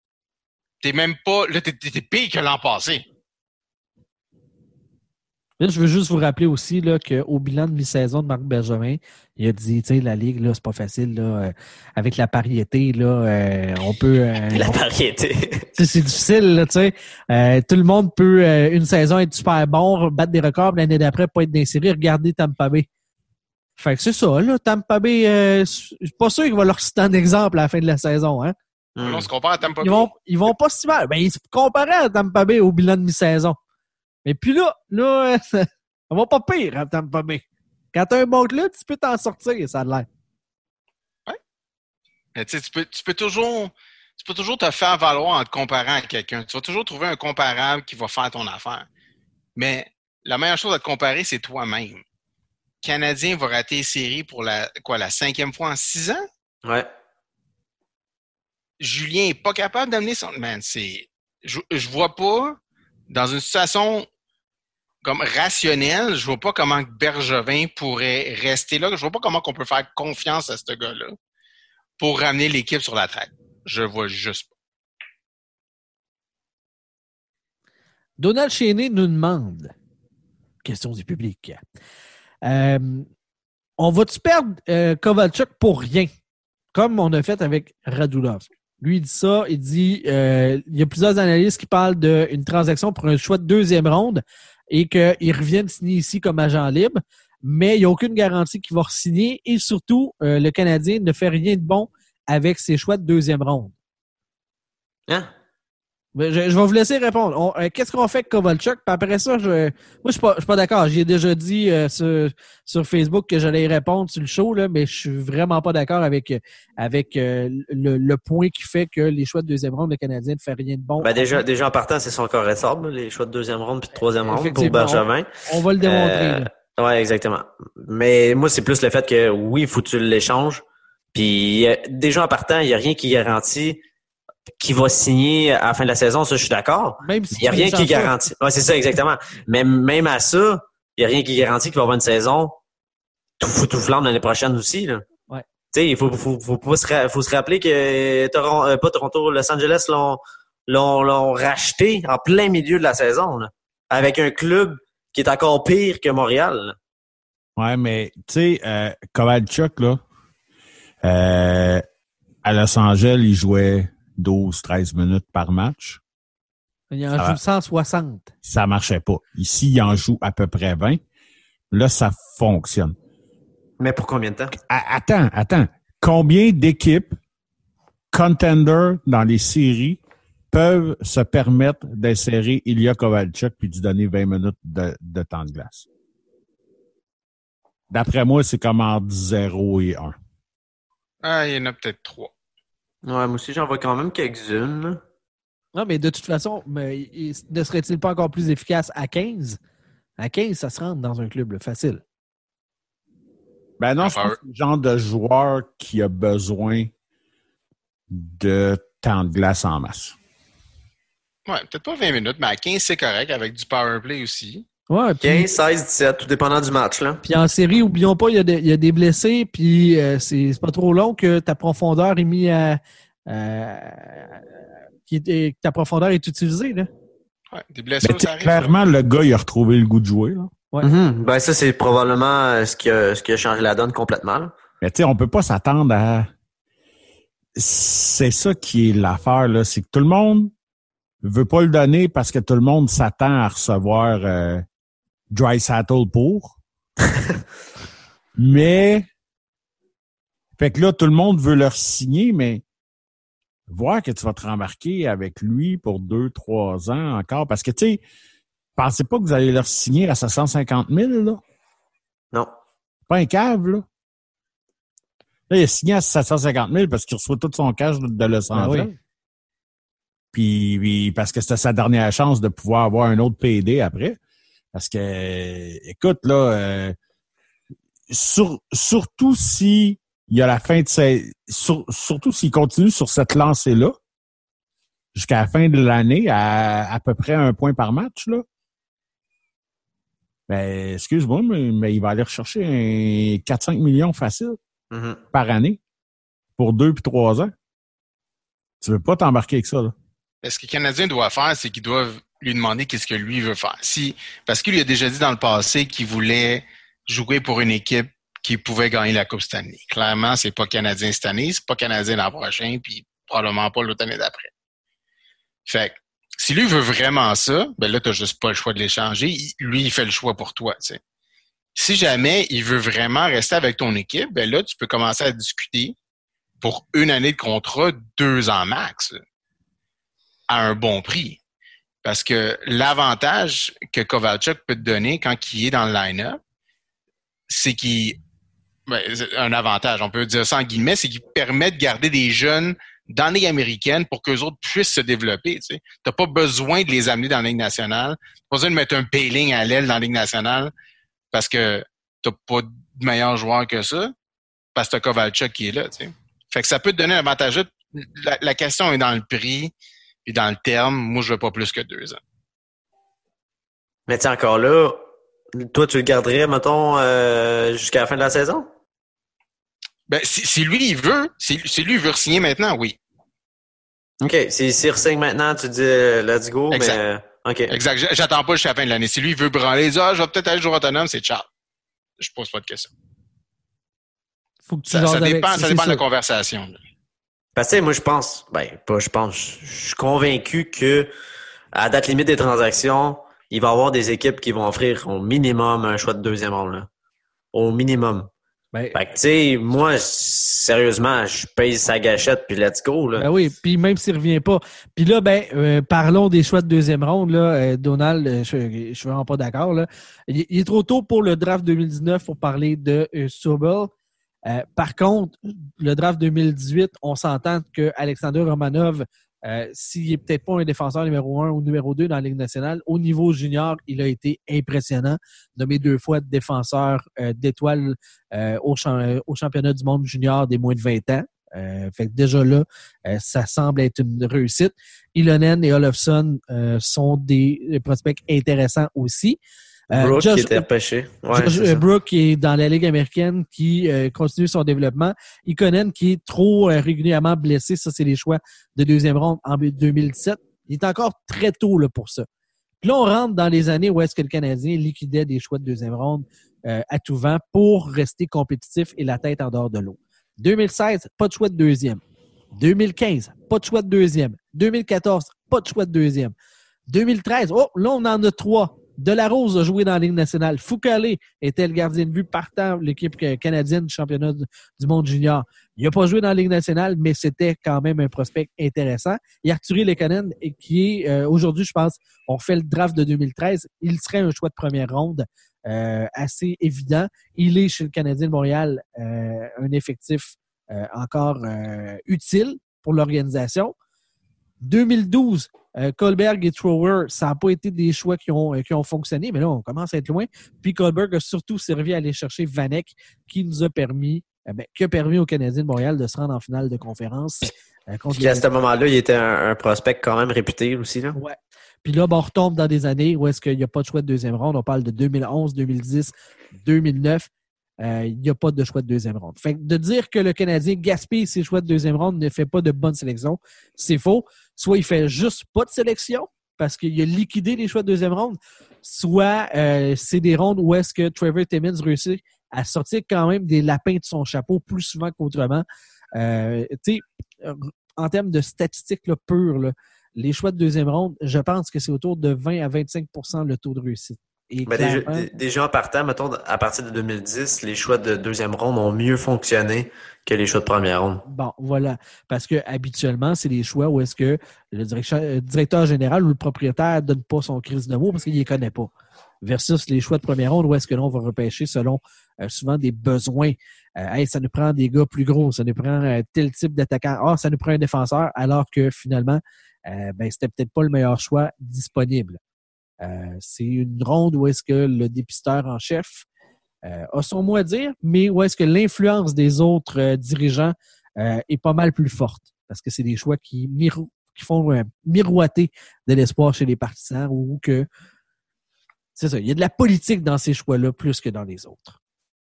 t'es même pas, là, t'es, t'es pire que l'an passé. Là, je veux juste vous rappeler aussi là, qu'au bilan de mi-saison de Marc Bergevin, il a dit, tu sais, la Ligue, là, c'est pas facile, là, euh, avec la pariété, là, euh, on peut... euh, La on- variété. tu sais, c'est difficile, là, tu sais. Euh, tout le monde peut, euh, une saison, être super bon, battre des records, l'année d'après, pas être dans les séries, regarder Tampa Bay. Fait que c'est ça, là, Tampa Bay, euh, je suis pas sûr qu'il va leur citer un exemple à la fin de la saison, hein. Hmm. Là, on se compare à Tampa Bay. Ils vont, ils vont pas si mal. Ben, ils se comparaient à Tampa Bay au bilan de mi-saison. Mais puis là, là, ça va pas pire à Tampa Bay. Quand t'as un bon club, tu peux t'en sortir, ça a l'air. Mais tu sais, tu peux, tu peux toujours, tu peux toujours te faire valoir en te comparant à quelqu'un. Tu vas toujours trouver un comparable qui va faire ton affaire. Mais la meilleure chose à te comparer, c'est toi-même. Le Canadien va rater les séries pour la, quoi, la cinquième fois en six ans? Ouais. Julien est pas capable d'amener son, man, c'est, je, je vois pas, dans une situation comme rationnelle, je vois pas comment Bergevin pourrait rester là. Je vois pas comment on peut faire confiance à ce gars-là pour ramener l'équipe sur la traque. Je vois juste pas. Donald Cheney nous demande, question du public, euh, on va-tu perdre euh, Kovalchuk pour rien, comme on a fait avec Radulov? Lui, il dit ça, il dit, euh, il y a plusieurs analystes qui parlent d'une transaction pour un choix de deuxième ronde et qu'ils reviennent signer ici comme agent libre. mais il n'y a aucune garantie qu'il va re-signer. Et surtout, euh, le Canadien ne fait rien de bon avec ses choix de deuxième ronde. Hein? Je, je vais vous laisser répondre. On, euh, qu'est-ce qu'on fait avec Kovalchuk? Puis après ça, je, moi, je suis pas, je suis pas d'accord. J'ai déjà dit euh, sur, sur Facebook que j'allais y répondre sur le show, là, mais je suis vraiment pas d'accord avec, avec euh, le, le point qui fait que les choix de deuxième ronde, le Canadien ne fait rien de bon. Ben déjà, déjà en partant, c'est son corps et sable, les choix de deuxième ronde puis de troisième ronde pour Bergevin. On, on va le démontrer. Euh, ouais, exactement. Mais moi, c'est plus le fait que oui, il faut que tu l'échanges. Puis déjà en partant, il n'y a rien qui garantit qui va signer à la fin de la saison, ça, je suis d'accord. Même si il n'y a rien qui garantit. Ouais, c'est ça, exactement. Mais même à ça, il n'y a rien qui garantit qu'il va y avoir une saison tout fou tout flamme l'année prochaine aussi, là. Ouais. Tu sais, il faut, faut, faut, faut, se, faut se rappeler que Toronto, euh, pas Toronto, Los Angeles l'ont, l'ont, l'ont racheté en plein milieu de la saison, là, avec un club qui est encore pire que Montréal, là. Ouais, mais, tu sais, euh, Kovalchuk, là, euh, à Los Angeles, il jouait douze treize minutes par match. Il en ça joue cent soixante. Ça marchait pas. Ici, il en joue à peu près vingt. Là, ça fonctionne. Mais pour combien de temps? À, attends, attends. Combien d'équipes contenders dans les séries peuvent se permettre d'insérer Ilya Kovalchuk puis de lui donner vingt minutes de, de temps de glace? D'après moi, c'est comme entre zéro et un. Ah, il y en a peut-être trois. Ouais, moi aussi, j'en vois quand même quelques-unes, là. Non, mais de toute façon, mais, ne serait-il pas encore plus efficace à quinze? À quinze, ça se rentre dans un club, là, facile. Ben non, je pense que c'est le genre de joueur qui a besoin de temps de glace en masse. Ouais, peut-être pas vingt minutes, mais à quinze, c'est correct, avec du power play aussi. Ouais, puis, quinze, seize, dix-sept, tout dépendant du match, là. Puis en série, oublions pas, il y a, de, il y a des blessés, puis euh, c'est, c'est pas trop long que ta profondeur est mise à... Euh, qui est, que ta profondeur est utilisée, là. Ouais, des blessures, ça arrive. Clairement, là. Le gars, il a retrouvé le goût de jouer, là. Ouais. Mm-hmm. Ben ça, c'est probablement ce qui a, ce qui a changé la donne complètement, là. Mais tu sais, on peut pas s'attendre à... C'est ça qui est l'affaire, là. C'est que tout le monde veut pas le donner parce que tout le monde s'attend à recevoir euh, Draisaitl pour. Mais... Fait que là, tout le monde veut leur signer, mais voir que tu vas te rembarquer avec lui pour deux, trois ans encore. Parce que, tu sais, pensez pas que vous allez leur signer à sept cent cinquante mille, là. Non. Pas un cave, là. Là, il a signé à sept cent cinquante mille parce qu'il reçoit tout son cash de Los Angeles. Ah oui. Puis, puis parce que c'était sa dernière chance de pouvoir avoir un autre P D après. Parce que, écoute, là, euh, sur, surtout si il y a la fin de ses, sur, surtout s'il continue sur cette lancée-là, jusqu'à la fin de l'année, à à peu près un point par match, là. Ben, excuse-moi, mais, mais il va aller rechercher un quatre à cinq millions facile Mm-hmm. par année pour deux puis trois ans. Tu veux pas t'embarquer avec ça, là. Ce que le Canadien doit faire, c'est qu'ils doivent lui demander qu'est-ce que lui veut faire. Si, parce qu'il lui a déjà dit dans le passé qu'il voulait jouer pour une équipe qui pouvait gagner la Coupe Stanley. Clairement, c'est pas Canadien cette année, c'est pas Canadien l'an prochain, puis probablement pas l'autre année d'après. Fait que, si lui veut vraiment ça, ben là, t'as juste pas le choix de l'échanger. Il, lui, il fait le choix pour toi, tu sais. Si jamais il veut vraiment rester avec ton équipe, ben là, tu peux commencer à discuter pour une année de contrat, deux ans max, à un bon prix. Parce que l'avantage que Kovalchuk peut te donner quand il est dans le line-up, c'est qu'il... Ben, un avantage, on peut dire ça en guillemets, c'est qu'il permet de garder des jeunes dans la Ligue américaine pour qu'eux autres puissent se développer. Tu n'as pas besoin de les amener dans la Ligue nationale. Tu n'as pas besoin de mettre un Payling à l'aile dans la Ligue nationale parce que tu n'as pas de meilleur joueur que ça, parce que tu as Kovalchuk qui est là. Tu sais. Fait que ça peut te donner un avantage. La, la question est dans le prix et dans le terme. Moi, je veux pas plus que deux ans. Mais tiens, encore là, toi, tu le garderais, mettons, euh, jusqu'à la fin de la saison? Ben, si, si lui, il veut, si, si lui, il veut re-signer maintenant, oui. OK. Si, si il re-signe maintenant, tu dis euh, let's go, exact. mais... OK. Exact. J'attends pas jusqu'à la fin de l'année. Si lui, il veut branler, il dit, ah, je vais peut-être aller jouer autonome, c'est Charles. Je pose pas de questions. Faut que tu ça, ça dépend, avec, ça dépend de la conversation. Là. Parce que, moi, je pense, ben, pas je pense, je suis convaincu que, à la date limite des transactions, il va y avoir des équipes qui vont offrir au minimum un choix de deuxième ronde, là. Au minimum. Ben, fait que, tu sais, moi, sérieusement, je paye sa gâchette puis let's go, là. Ben oui, puis même s'il ne revient pas. Puis là, ben, euh, parlons des choix de deuxième ronde, là. Euh, Donald, je ne suis vraiment pas d'accord, là. Il, il est trop tôt pour le draft deux mille dix-neuf pour parler de euh, Sobel. Euh, par contre, le draft deux mille dix-huit, on s'entend que Alexander Romanov, euh, s'il n'est peut-être pas un défenseur numéro un ou numéro deux dans la Ligue nationale, au niveau junior, il a été impressionnant. Nommé deux fois défenseur euh, d'étoiles euh, au, champ- au championnat du monde junior des moins de vingt ans. Euh, fait que déjà là, euh, ça semble être une réussite. Ilonen et Olofsson euh, sont des, des prospects intéressants aussi. Euh, Brooke Josh, qui était repêché. Ouais, Josh, c'est ça. Brooke qui est dans la Ligue américaine, qui euh, continue son développement. Ikonen qui est trop euh, régulièrement blessé. Ça, c'est les choix de deuxième ronde en deux mille dix-sept. Il est encore très tôt là, pour ça. Puis là, on rentre dans les années où est-ce que le Canadien liquidait des choix de deuxième ronde euh, à tout vent pour rester compétitif et la tête en dehors de l'eau. deux mille seize, pas de choix de deuxième. deux mille quinze, pas de choix de deuxième. deux mille quatorze, pas de choix de deuxième. deux mille treize, oh, là, on en a trois. Delarose a joué dans la Ligue nationale. Foucalé était le gardien de but partant de l'équipe canadienne du championnat du monde junior. Il n'a pas joué dans la Ligue nationale, mais c'était quand même un prospect intéressant. Et Arturi Lehkonen, qui est euh, aujourd'hui, je pense, on fait le draft de deux mille treize, il serait un choix de première ronde euh, assez évident. Il est chez le Canadien de Montréal euh, un effectif euh, encore euh, utile pour l'organisation. deux mille douze, euh, Kohlberg et Trower, ça n'a pas été des choix qui ont, qui ont fonctionné, mais là, on commence à être loin. Puis Kohlberg a surtout servi à aller chercher Vanek, qui nous a permis, euh, ben, qui a permis aux Canadiens de Montréal de se rendre en finale de conférence. Euh, contre Puis les... à ce moment-là, il était un, un prospect quand même réputé aussi, là. Ouais. Puis là, ben, on retombe dans des années où est-ce qu'il n'y a pas de choix de deuxième ronde. On parle de deux mille onze, deux mille dix, deux mille neuf. Euh, il n'y a pas de choix de deuxième ronde. Fait que de dire que le Canadien gaspille ses choix de deuxième ronde ne fait pas de bonne sélection, c'est faux. Soit il fait juste pas de sélection parce qu'il a liquidé les choix de deuxième ronde, soit euh, c'est des rondes où est-ce que Trevor Timmins réussit à sortir quand même des lapins de son chapeau plus souvent qu'autrement. Euh, tu sais, en termes de statistiques là, pures, là, les choix de deuxième ronde, je pense que c'est autour de vingt à vingt-cinq pour cent le taux de réussite. Et ben déjà, déjà en partant, mettons, à partir de deux mille dix, les choix de deuxième ronde ont mieux fonctionné que les choix de première ronde. Bon, voilà. Parce que habituellement, c'est des choix où est-ce que le directeur, directeur général ou le propriétaire ne donne pas son crise de mots parce qu'il ne les connaît pas. Versus les choix de première ronde où est-ce que l'on va repêcher selon euh, souvent des besoins. Euh, hey, ça nous prend des gars plus gros, ça nous prend euh, tel type d'attaquant. Ah, ça nous prend un défenseur, alors que finalement, euh, ben, c'était peut-être pas le meilleur choix disponible. Euh, c'est une ronde où est-ce que le dépisteur en chef euh, a son mot à dire, mais où est-ce que l'influence des autres euh, dirigeants euh, est pas mal plus forte. Parce que c'est des choix qui, miro- qui font euh, miroiter de l'espoir chez les partisans ou que c'est ça, il y a de la politique dans ces choix-là plus que dans les autres.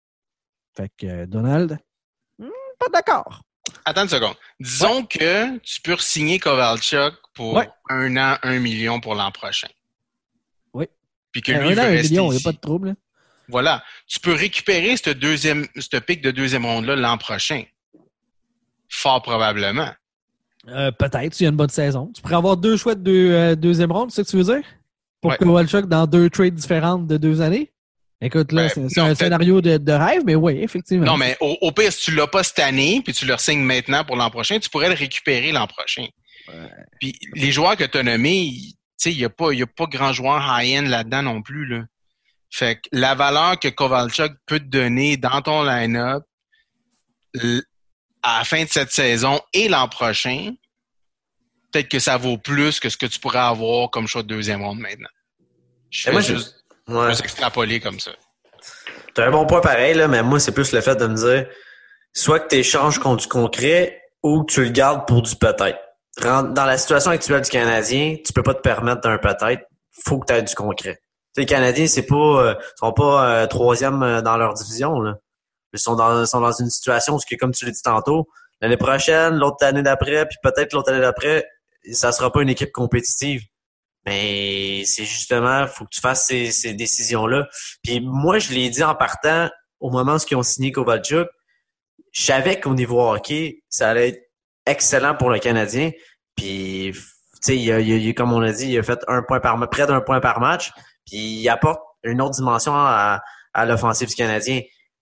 Fait que euh, Donald, hmm, pas d'accord. Attends une seconde. Disons ouais. que tu peux re-signer Kovalchuk pour ouais. un an, un million pour l'an prochain. Oui. Puis que lui, euh, il veut un rester million, il ici. n'y a pas de trouble. Hein? Voilà. Tu peux récupérer ce deuxième, ce pic de deuxième ronde-là l'an prochain. Fort probablement. Euh, peut-être, s'il y a une bonne saison. Tu pourrais avoir deux choix de deux, euh, deuxième ronde, c'est ça que tu veux dire? Pour ouais. Kovalchuk dans deux trades différentes de deux années? Écoute, là, ben, c'est, c'est non, un peut-être... scénario de, de rêve, mais oui, effectivement. Non, mais au, au pire, si tu l'as pas cette année, puis tu le signes maintenant pour l'an prochain, tu pourrais le récupérer l'an prochain. Ouais. Puis les joueurs que tu as nommés, tu sais, il n'y a pas, il y a pas grand joueur high-end là-dedans non plus, là. Fait que la valeur que Kovalchuk peut te donner dans ton line-up à la fin de cette saison et l'an prochain, peut-être que ça vaut plus que ce que tu pourrais avoir comme choix de deuxième ronde maintenant. Je vais juste, ouais. juste extrapoler comme ça. T'as un bon point pareil, là, mais moi, c'est plus le fait de me dire soit que tu échanges contre du concret ou que tu le gardes pour du peut-être. Dans la situation actuelle du Canadien, tu peux pas te permettre d'un peut-être. Faut que tu aies du concret. Les Canadiens, c'est pas, euh, sont pas euh, troisième dans leur division, là. Ils sont dans, sont dans une situation où, comme tu l'as dit tantôt, l'année prochaine, l'autre année d'après, puis peut-être l'autre année d'après, ça sera pas une équipe compétitive. Mais c'est justement, faut que tu fasses ces, ces décisions-là. Puis moi, je l'ai dit en partant, au moment où ils ont signé Kovalchuk, je savais qu'au niveau hockey, ça allait être excellent pour le Canadien. Puis, tu sais, il a, il a, comme on a dit, il a fait un point par près d'un point par match. Puis il apporte une autre dimension à, à l'offensive du Canadien.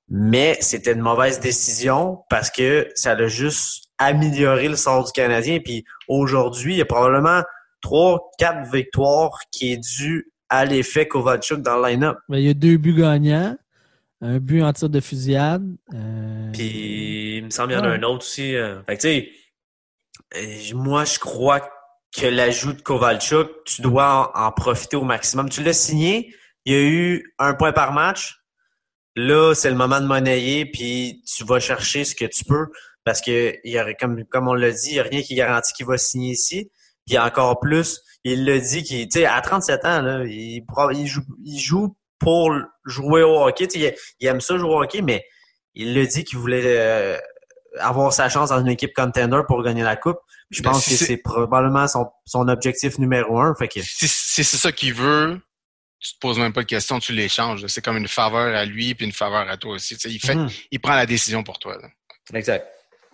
Mais c'était une mauvaise décision parce que ça a juste amélioré le sort du Canadien. Puis aujourd'hui, il y a probablement trois, quatre victoires qui est dû à l'effet Kovalchuk dans le line-up. Ben, il y a deux buts gagnants, un but en tir de fusillade. Euh... Puis il me semble qu'il y en a Ouais. un autre aussi. Euh... Fait que tu sais, euh, moi je crois que l'ajout de Kovalchuk, tu dois en, en profiter au maximum. Tu l'as signé, il y a eu un point par match. Là, c'est le moment de monnayer, puis tu vas chercher ce que tu peux, parce que il y aurait, comme, comme on l'a dit, il n'y a rien qui garantit qu'il va signer ici. Puis encore plus, il l'a dit qu'il, tu sais, à trente-sept ans, là, il, il, joue, il joue pour jouer au hockey. Tu sais, il, il aime ça jouer au hockey, mais il l'a dit qu'il voulait euh, avoir sa chance dans une équipe contender pour gagner la coupe. Je Ben, pense si que c'est- c'est probablement son, son objectif numéro un. Fait que Si, si c'est ça qu'il veut, tu te poses même pas de questions, tu l'échanges. C'est comme une faveur à lui puis une faveur à toi aussi. Tu sais, il fait, Mhm. il prend la décision pour toi. Là. Exact.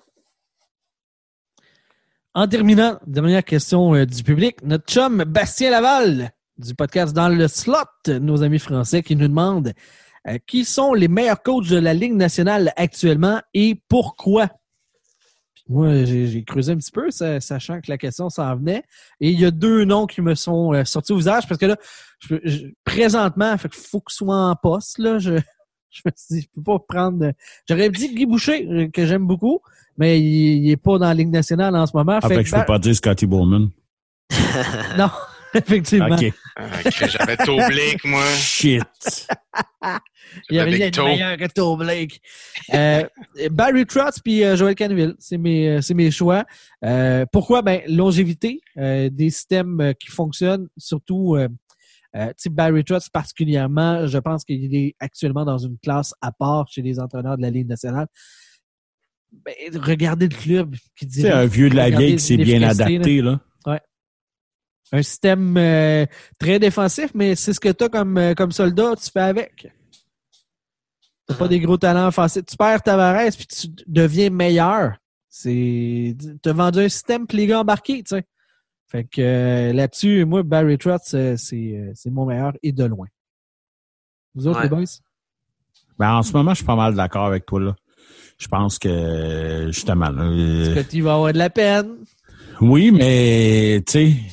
En terminant, dernière question euh, du public, notre chum Bastien Laval du podcast Dans le Slot, nos amis français, qui nous demande euh, qui sont les meilleurs coachs de la Ligue nationale actuellement et pourquoi? Puis moi, j'ai, j'ai creusé un petit peu, ça- sachant que la question s'en venait. Et il y a deux noms qui me sont euh, sortis au visage parce que là, je, je- présentement, il faut que je sois en poste. Là, je, je me suis dit, je peux pas prendre. de- J'aurais dit Guy Boucher, euh, que j'aime beaucoup, mais il, il est pas dans la Ligue nationale en ce moment. Ah, fait que je peux Bar- pas dire Scotty Bowman. Non, effectivement. OK. Ah, j'avais Toe Blake, moi. Shit. Il n'y a J'avais rien Big de Toe. meilleur que Toe Blake. Euh, Barry Trotz puis euh, Joel Canville, c'est mes, euh, c'est mes choix. Euh, pourquoi? Ben, longévité, euh, des systèmes euh, qui fonctionnent, surtout euh, euh, tu sais, Barry Trotz particulièrement, je pense qu'il est actuellement dans une classe à part chez les entraîneurs de la Ligue nationale. Ben, regardez le club qui dit. C'est un vieux de la vieille qui s'est bien adapté, là. Un système euh, très défensif, mais c'est ce que tu as comme, euh, comme soldat, tu fais avec. T'as pas des gros talents offensifs. Tu perds Tavares puis tu deviens meilleur. C'est, t'as vendu un système que les gars embarqués, tu sais. Fait que euh, là-dessus, moi, Barry Trotz, euh, c'est, euh, c'est mon meilleur et de loin. Vous autres, Ouais. les boys? Ben, en ce moment, je suis pas mal d'accord avec toi, là. Je pense que, justement, là, euh, Scotty va avoir de la peine. oui, mais, tu sais,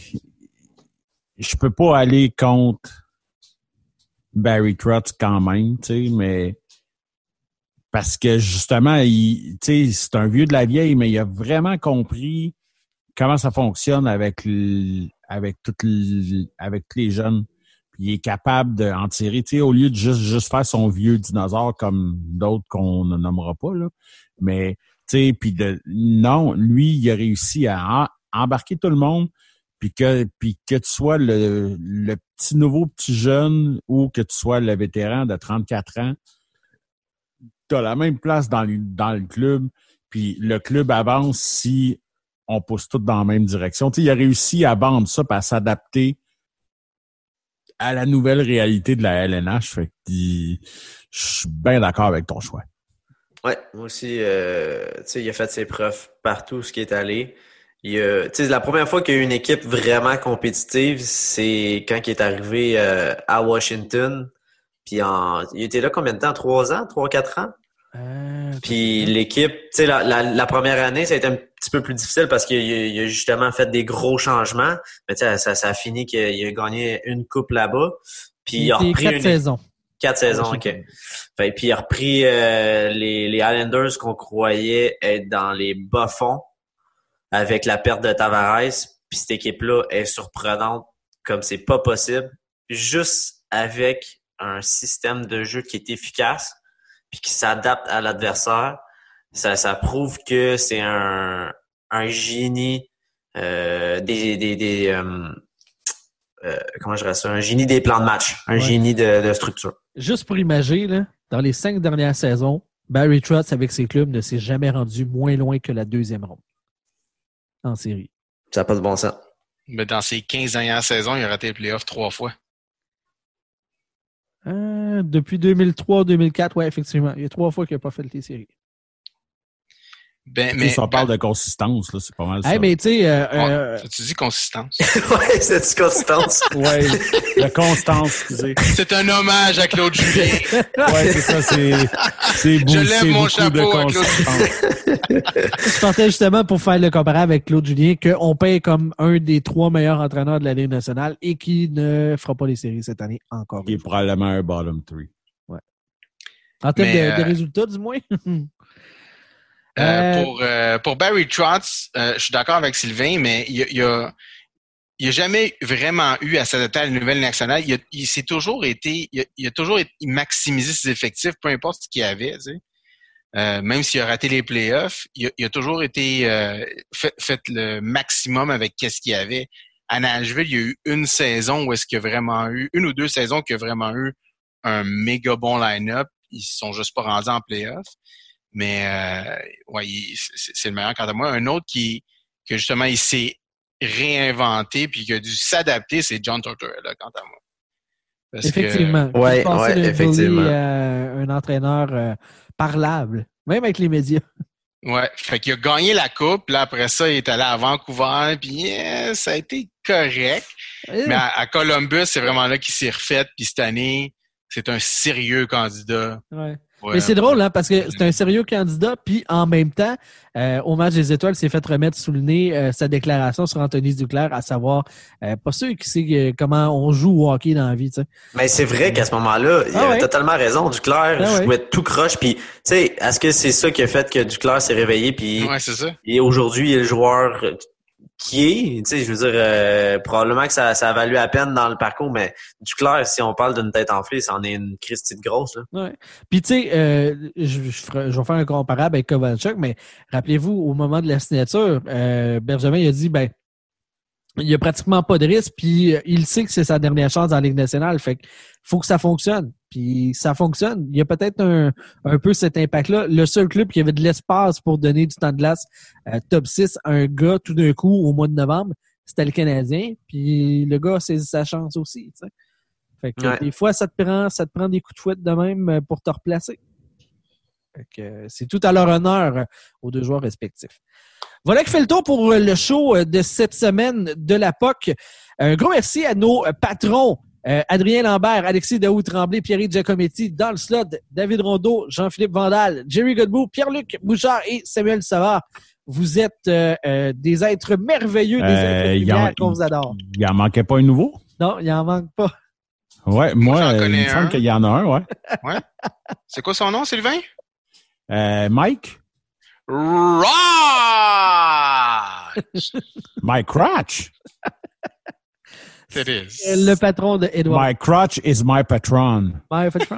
je peux pas aller contre Barry Trotz quand même, tu sais, mais parce que, justement, il, tu sais, c'est un vieux de la vieille, mais il a vraiment compris comment ça fonctionne avec le, avec toutes le, avec tous les jeunes. Puis il est capable d'en tirer, tu sais, au lieu de juste, juste faire son vieux dinosaure comme d'autres qu'on ne nommera pas, là. Mais, tu sais, puis de, non, lui, il a réussi à en, embarquer tout le monde, puis que, puis que tu sois le, le petit nouveau petit jeune ou que tu sois le vétéran de trente-quatre ans, tu as la même place dans le, dans le club, puis le club avance si on pousse tout dans la même direction. Tu sais, il a réussi à vendre ça et à s'adapter à la nouvelle réalité de la L N H. Fait que il- je suis bien d'accord avec ton choix. Ouais, moi aussi, euh, tu sais, il a fait ses preuves partout ce qui est allé. Il a, tu sais, la première fois qu'il y a eu une équipe vraiment compétitive, c'est quand il est arrivé euh, à Washington. Puis en, il était là combien de temps? Trois ans? Trois, quatre ans? Euh, Puis l'équipe, tu sais, la, la, la première année, ça a été un petit peu plus difficile parce qu'il a, il a justement fait des gros changements. Mais tu sais, ça, ça a fini qu'il a, il a gagné une coupe là-bas. Puis il a il était repris quatre une... saisons. Quatre saisons, OK. Fait, puis il a repris euh, les, les Islanders qu'on croyait être dans les bas-fonds avec la perte de Tavares. Puis cette équipe-là est surprenante comme c'est pas possible. Juste avec un système de jeu qui est efficace puis qui s'adapte à l'adversaire. Ça, ça prouve que c'est un, un génie euh, des... des, des euh, euh, comment je dirais ça? Un génie des plans de match. Un Ouais. génie de, de structure. Juste pour imager, là, dans les cinq dernières saisons, Barry Trotz avec ses clubs ne s'est jamais rendu moins loin que la deuxième ronde en série. Ça n'a pas de bon sens. Mais dans ses quinze dernières saisons, il a raté les playoffs trois fois. Euh, depuis deux mille trois deux mille quatre, ouais, effectivement. Il y a trois fois qu'il n'a pas fait les séries. Ben, Mais, mais, si on parle de consistance, là, c'est pas mal ça. Hey, mais tu sais, euh, on- euh, tu dis consistance. Ouais, c'est une constance. Ouais, la constance, excusez. C'est un hommage à Claude Julien. Ouais, c'est ça, c'est, c'est beau, Je lève c'est mon beaucoup chapeau de à Claude constance. je partais justement pour faire le comparatif avec Claude Julien qu'on paye comme un des trois meilleurs entraîneurs de la Ligue nationale et qui ne fera pas les séries cette année encore. Qui est probablement un bottom three. En termes Mais, de, de euh, résultats, du moins. Euh, Euh, pour, euh, pour Barry Trotz, euh, je suis d'accord avec Sylvain, mais il y a, il y a, il y a jamais vraiment eu à s'adapter à la nouvelle nationale. Il, a, il s'est toujours été, il a, il a toujours été, maximisé ses effectifs, peu importe ce qu'il y avait, tu sais. Euh, même s'il a raté les playoffs, il a, il a toujours été euh, fait, fait le maximum avec qu'est-ce qu'il y avait. À Nashville, il y a eu une saison où est-ce qu'il y a vraiment eu, une ou deux saisons qu'il y a vraiment eu un méga bon line-up. Ils se sont juste pas rendus en playoffs. Mais euh, ouais, il, c'est, c'est le meilleur quant à moi. Un autre qui que justement il s'est réinventé puis qui a dû s'adapter, c'est John Tortorella quant à moi. Parce effectivement. que- Ouais, Il passait ouais, d'un effectivement. bully à un entraîneur euh, parlable, même avec les médias. Que, ouais, fait qu'il a gagné la coupe. Puis là après ça, il est allé à Vancouver. Puis yeah, ça a été correct. Mais à, à Columbus, c'est vraiment là qu'il s'est refait. Puis cette année, c'est un sérieux candidat. Ouais. Ouais, Mais c'est drôle, hein, parce que c'est un sérieux candidat, puis en même temps, euh, au match des étoiles, s'est fait remettre sous le nez euh, sa déclaration sur Anthony Duclair, à savoir, euh, pas sûr qui sait euh, comment on joue au hockey dans la vie, tu sais. Mais c'est vrai qu'à ce moment-là, il Ah a ouais. totalement raison. Duclair Ah ouais. jouait tout croche. Puis, tu sais, est-ce que c'est ça qui a fait que Duclair s'est réveillé puis Ouais, c'est ça. et aujourd'hui il est le joueur qui est, tu sais, je veux dire, euh, probablement que ça, ça a valu à peine dans le parcours, mais Duclair, si on parle d'une tête enflée, c'en est une Christie de grosse, là. Ouais. Puis tu sais, euh, je, je, ferai- je vais faire un comparable avec Kovalchuk, mais rappelez-vous, au moment de la signature, euh, Bergevin il a dit, ben, il n'y a pratiquement pas de risque, puis euh, il sait que c'est sa dernière chance dans la Ligue nationale, fait qu'il faut que ça fonctionne. Puis ça fonctionne. Il y a peut-être un, un peu cet impact-là. Le seul club qui avait de l'espace pour donner du temps de glace euh, top six à un gars tout d'un coup au mois de novembre, c'était le Canadien. Puis le gars a saisi sa chance aussi. Tu sais. Fait que Ouais. des fois, ça te prend, ça te prend des coups de fouette de même pour te replacer. Fait que euh, c'est tout à leur honneur euh, aux deux joueurs respectifs. Voilà qui fait le tour pour le show euh, de cette semaine de la P O C. Un gros merci à nos euh, patrons. Euh, Adrien Lambert, Alexis Daoud-Tremblay, Pierre Giacometti, dans le slot, David Rondeau, Jean-Philippe Vandal, Jerry Godbout, Pierre-Luc Bouchard et Samuel Savard. Vous êtes euh, euh, des êtres merveilleux, des Euh, êtres il y en- lumière qu'on vous adore. Il en manquait pas un nouveau? Non, il en manque pas. Ouais, Moi, moi, j'en euh, connais il me semble un. qu'il y en a un, ouais. C'est quoi son nom, Sylvain? Euh, Mike? Raj! Mike Crotch? It is. Euh, Le patron de Edouard. My crotch is my patron. My patron.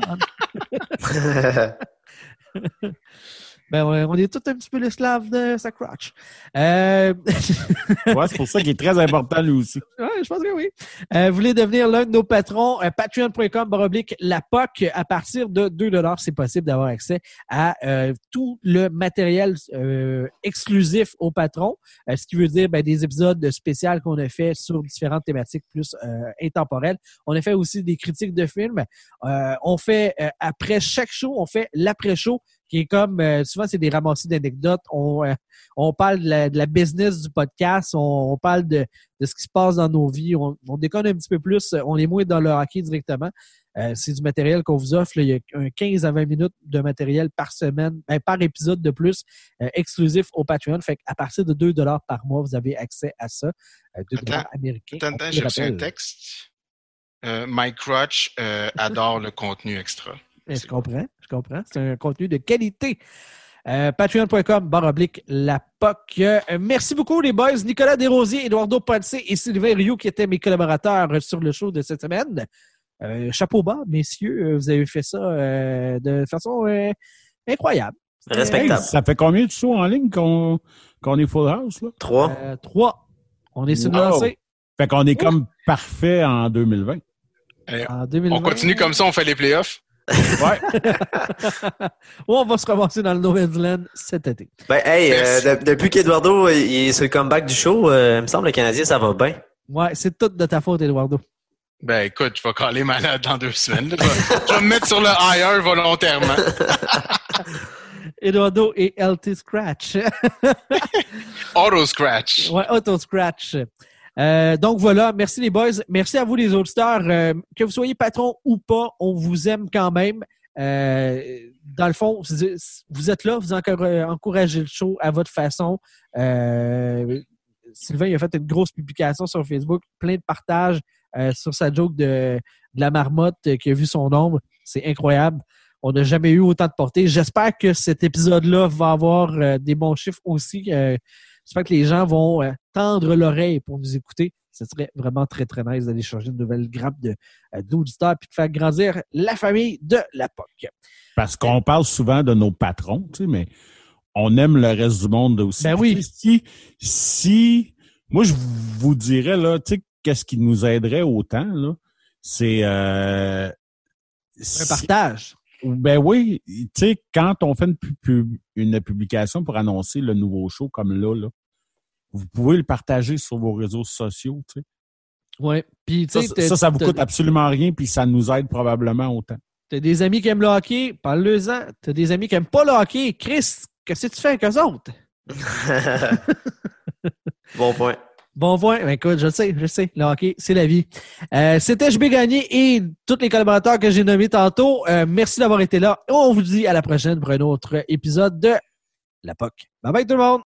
Ben, ouais, on est tous un petit peu l'esclave de sa crotch. Euh... Ouais, c'est pour ça qu'il est très important, lui aussi. Ouais, je pense que oui. Euh, vous voulez devenir l'un de nos patrons, euh, patreon.com baroblique la P O C. À partir de deux dollars, c'est possible d'avoir accès à euh, tout le matériel euh, exclusif aux patrons. Euh, ce qui veut dire ben, des épisodes spéciaux qu'on a fait sur différentes thématiques plus euh, intemporelles. On a fait aussi des critiques de films. Euh, on fait, euh, après chaque show, on fait l'après-show qui est comme, euh, souvent, c'est des ramassis d'anecdotes. On, euh, on parle de la, de la business du podcast, on, on parle de, de ce qui se passe dans nos vies, on, on déconne un petit peu plus, on est moins dans le hockey directement. Euh, c'est du matériel qu'on vous offre. Là. Il y a un quinze à vingt minutes de matériel par semaine, ben, par épisode de plus, euh, exclusif au Patreon. Fait qu'à partir de deux dollars par mois, vous avez accès à ça. Euh, deux dollars américains. Attends, attends, j'ai reçu un texte. Euh, Mike Crotch euh, adore le contenu extra. Je comprends, je comprends. C'est un contenu de qualité. Euh, Patreon.com, barre oblique, la P O C. Euh, merci beaucoup, les boys. Nicolas Desrosiers, Eduardo Ponce et Sylvain Rioux, qui étaient mes collaborateurs sur le show de cette semaine. Euh, chapeau bas, messieurs. Vous avez fait ça euh, de façon euh, incroyable. Respectable. Hey, ça fait combien de shows en ligne qu'on qu'on est full house, là? Trois. Euh, trois. On est sur une Wow. lancée. Fait qu'on est comme parfait en deux mille vingt. Euh, En deux mille vingt. on continue comme ça, on fait les playoffs. Ouais. Ou on va se ramasser dans le No Man's Land cet été. Ben, hey, euh, Merci. de- depuis qu'Eduardo il est sur le comeback du show, euh, il me semble que le Canadien, ça va bien. Ouais, c'est tout de ta faute, Eduardo. Ben écoute, je vais caler malade dans deux semaines. là. Je vais, je vais me mettre sur le I R volontairement. Eduardo et L T Scratch. Auto Scratch. Ouais, Auto Scratch. Euh, donc voilà, merci les boys. Merci à vous les auditeurs. Euh, que vous soyez patron ou pas, on vous aime quand même. Euh, dans le fond, vous êtes là, vous encouragez le show à votre façon. Euh, Sylvain il a fait une grosse publication sur Facebook, plein de partages euh, sur sa joke de, de la marmotte euh, qui a vu son ombre. C'est incroyable. On n'a jamais eu autant de portée. J'espère que cet épisode-là va avoir euh, des bons chiffres aussi. Euh, j'espère que les gens vont euh, tendre l'oreille pour nous écouter. Ce serait vraiment très, très nice d'aller changer une nouvelle grappe de, euh, d'auditeurs et de faire grandir la famille de la P O C. Parce qu'on parle souvent de nos patrons, tu sais, mais on aime le reste du monde aussi. Ben oui. Si, si, moi, je vous dirais, là, tu sais, qu'est-ce qui nous aiderait autant, là, c'est... Euh, un partage. Ben oui, tu sais, quand on fait une, pub, une publication pour annoncer le nouveau show comme là, là, vous pouvez le partager sur vos réseaux sociaux, tu sais. Oui. Puis, tu sais, ça, ça, ça vous coûte absolument rien, puis ça nous aide probablement autant. T'as des amis qui aiment le hockey, parle-le-en. T'as des amis qui aiment pas le hockey. Chris, qu'est-ce que tu fais avec eux autres? Bon point. Bon point. Ben écoute, je sais, je sais. Le hockey, c'est la vie. Euh, c'était J B Gagné et tous les collaborateurs que j'ai nommés tantôt. Euh, merci d'avoir été là. On vous dit à la prochaine pour un autre épisode de La P O C. Bye bye tout le monde!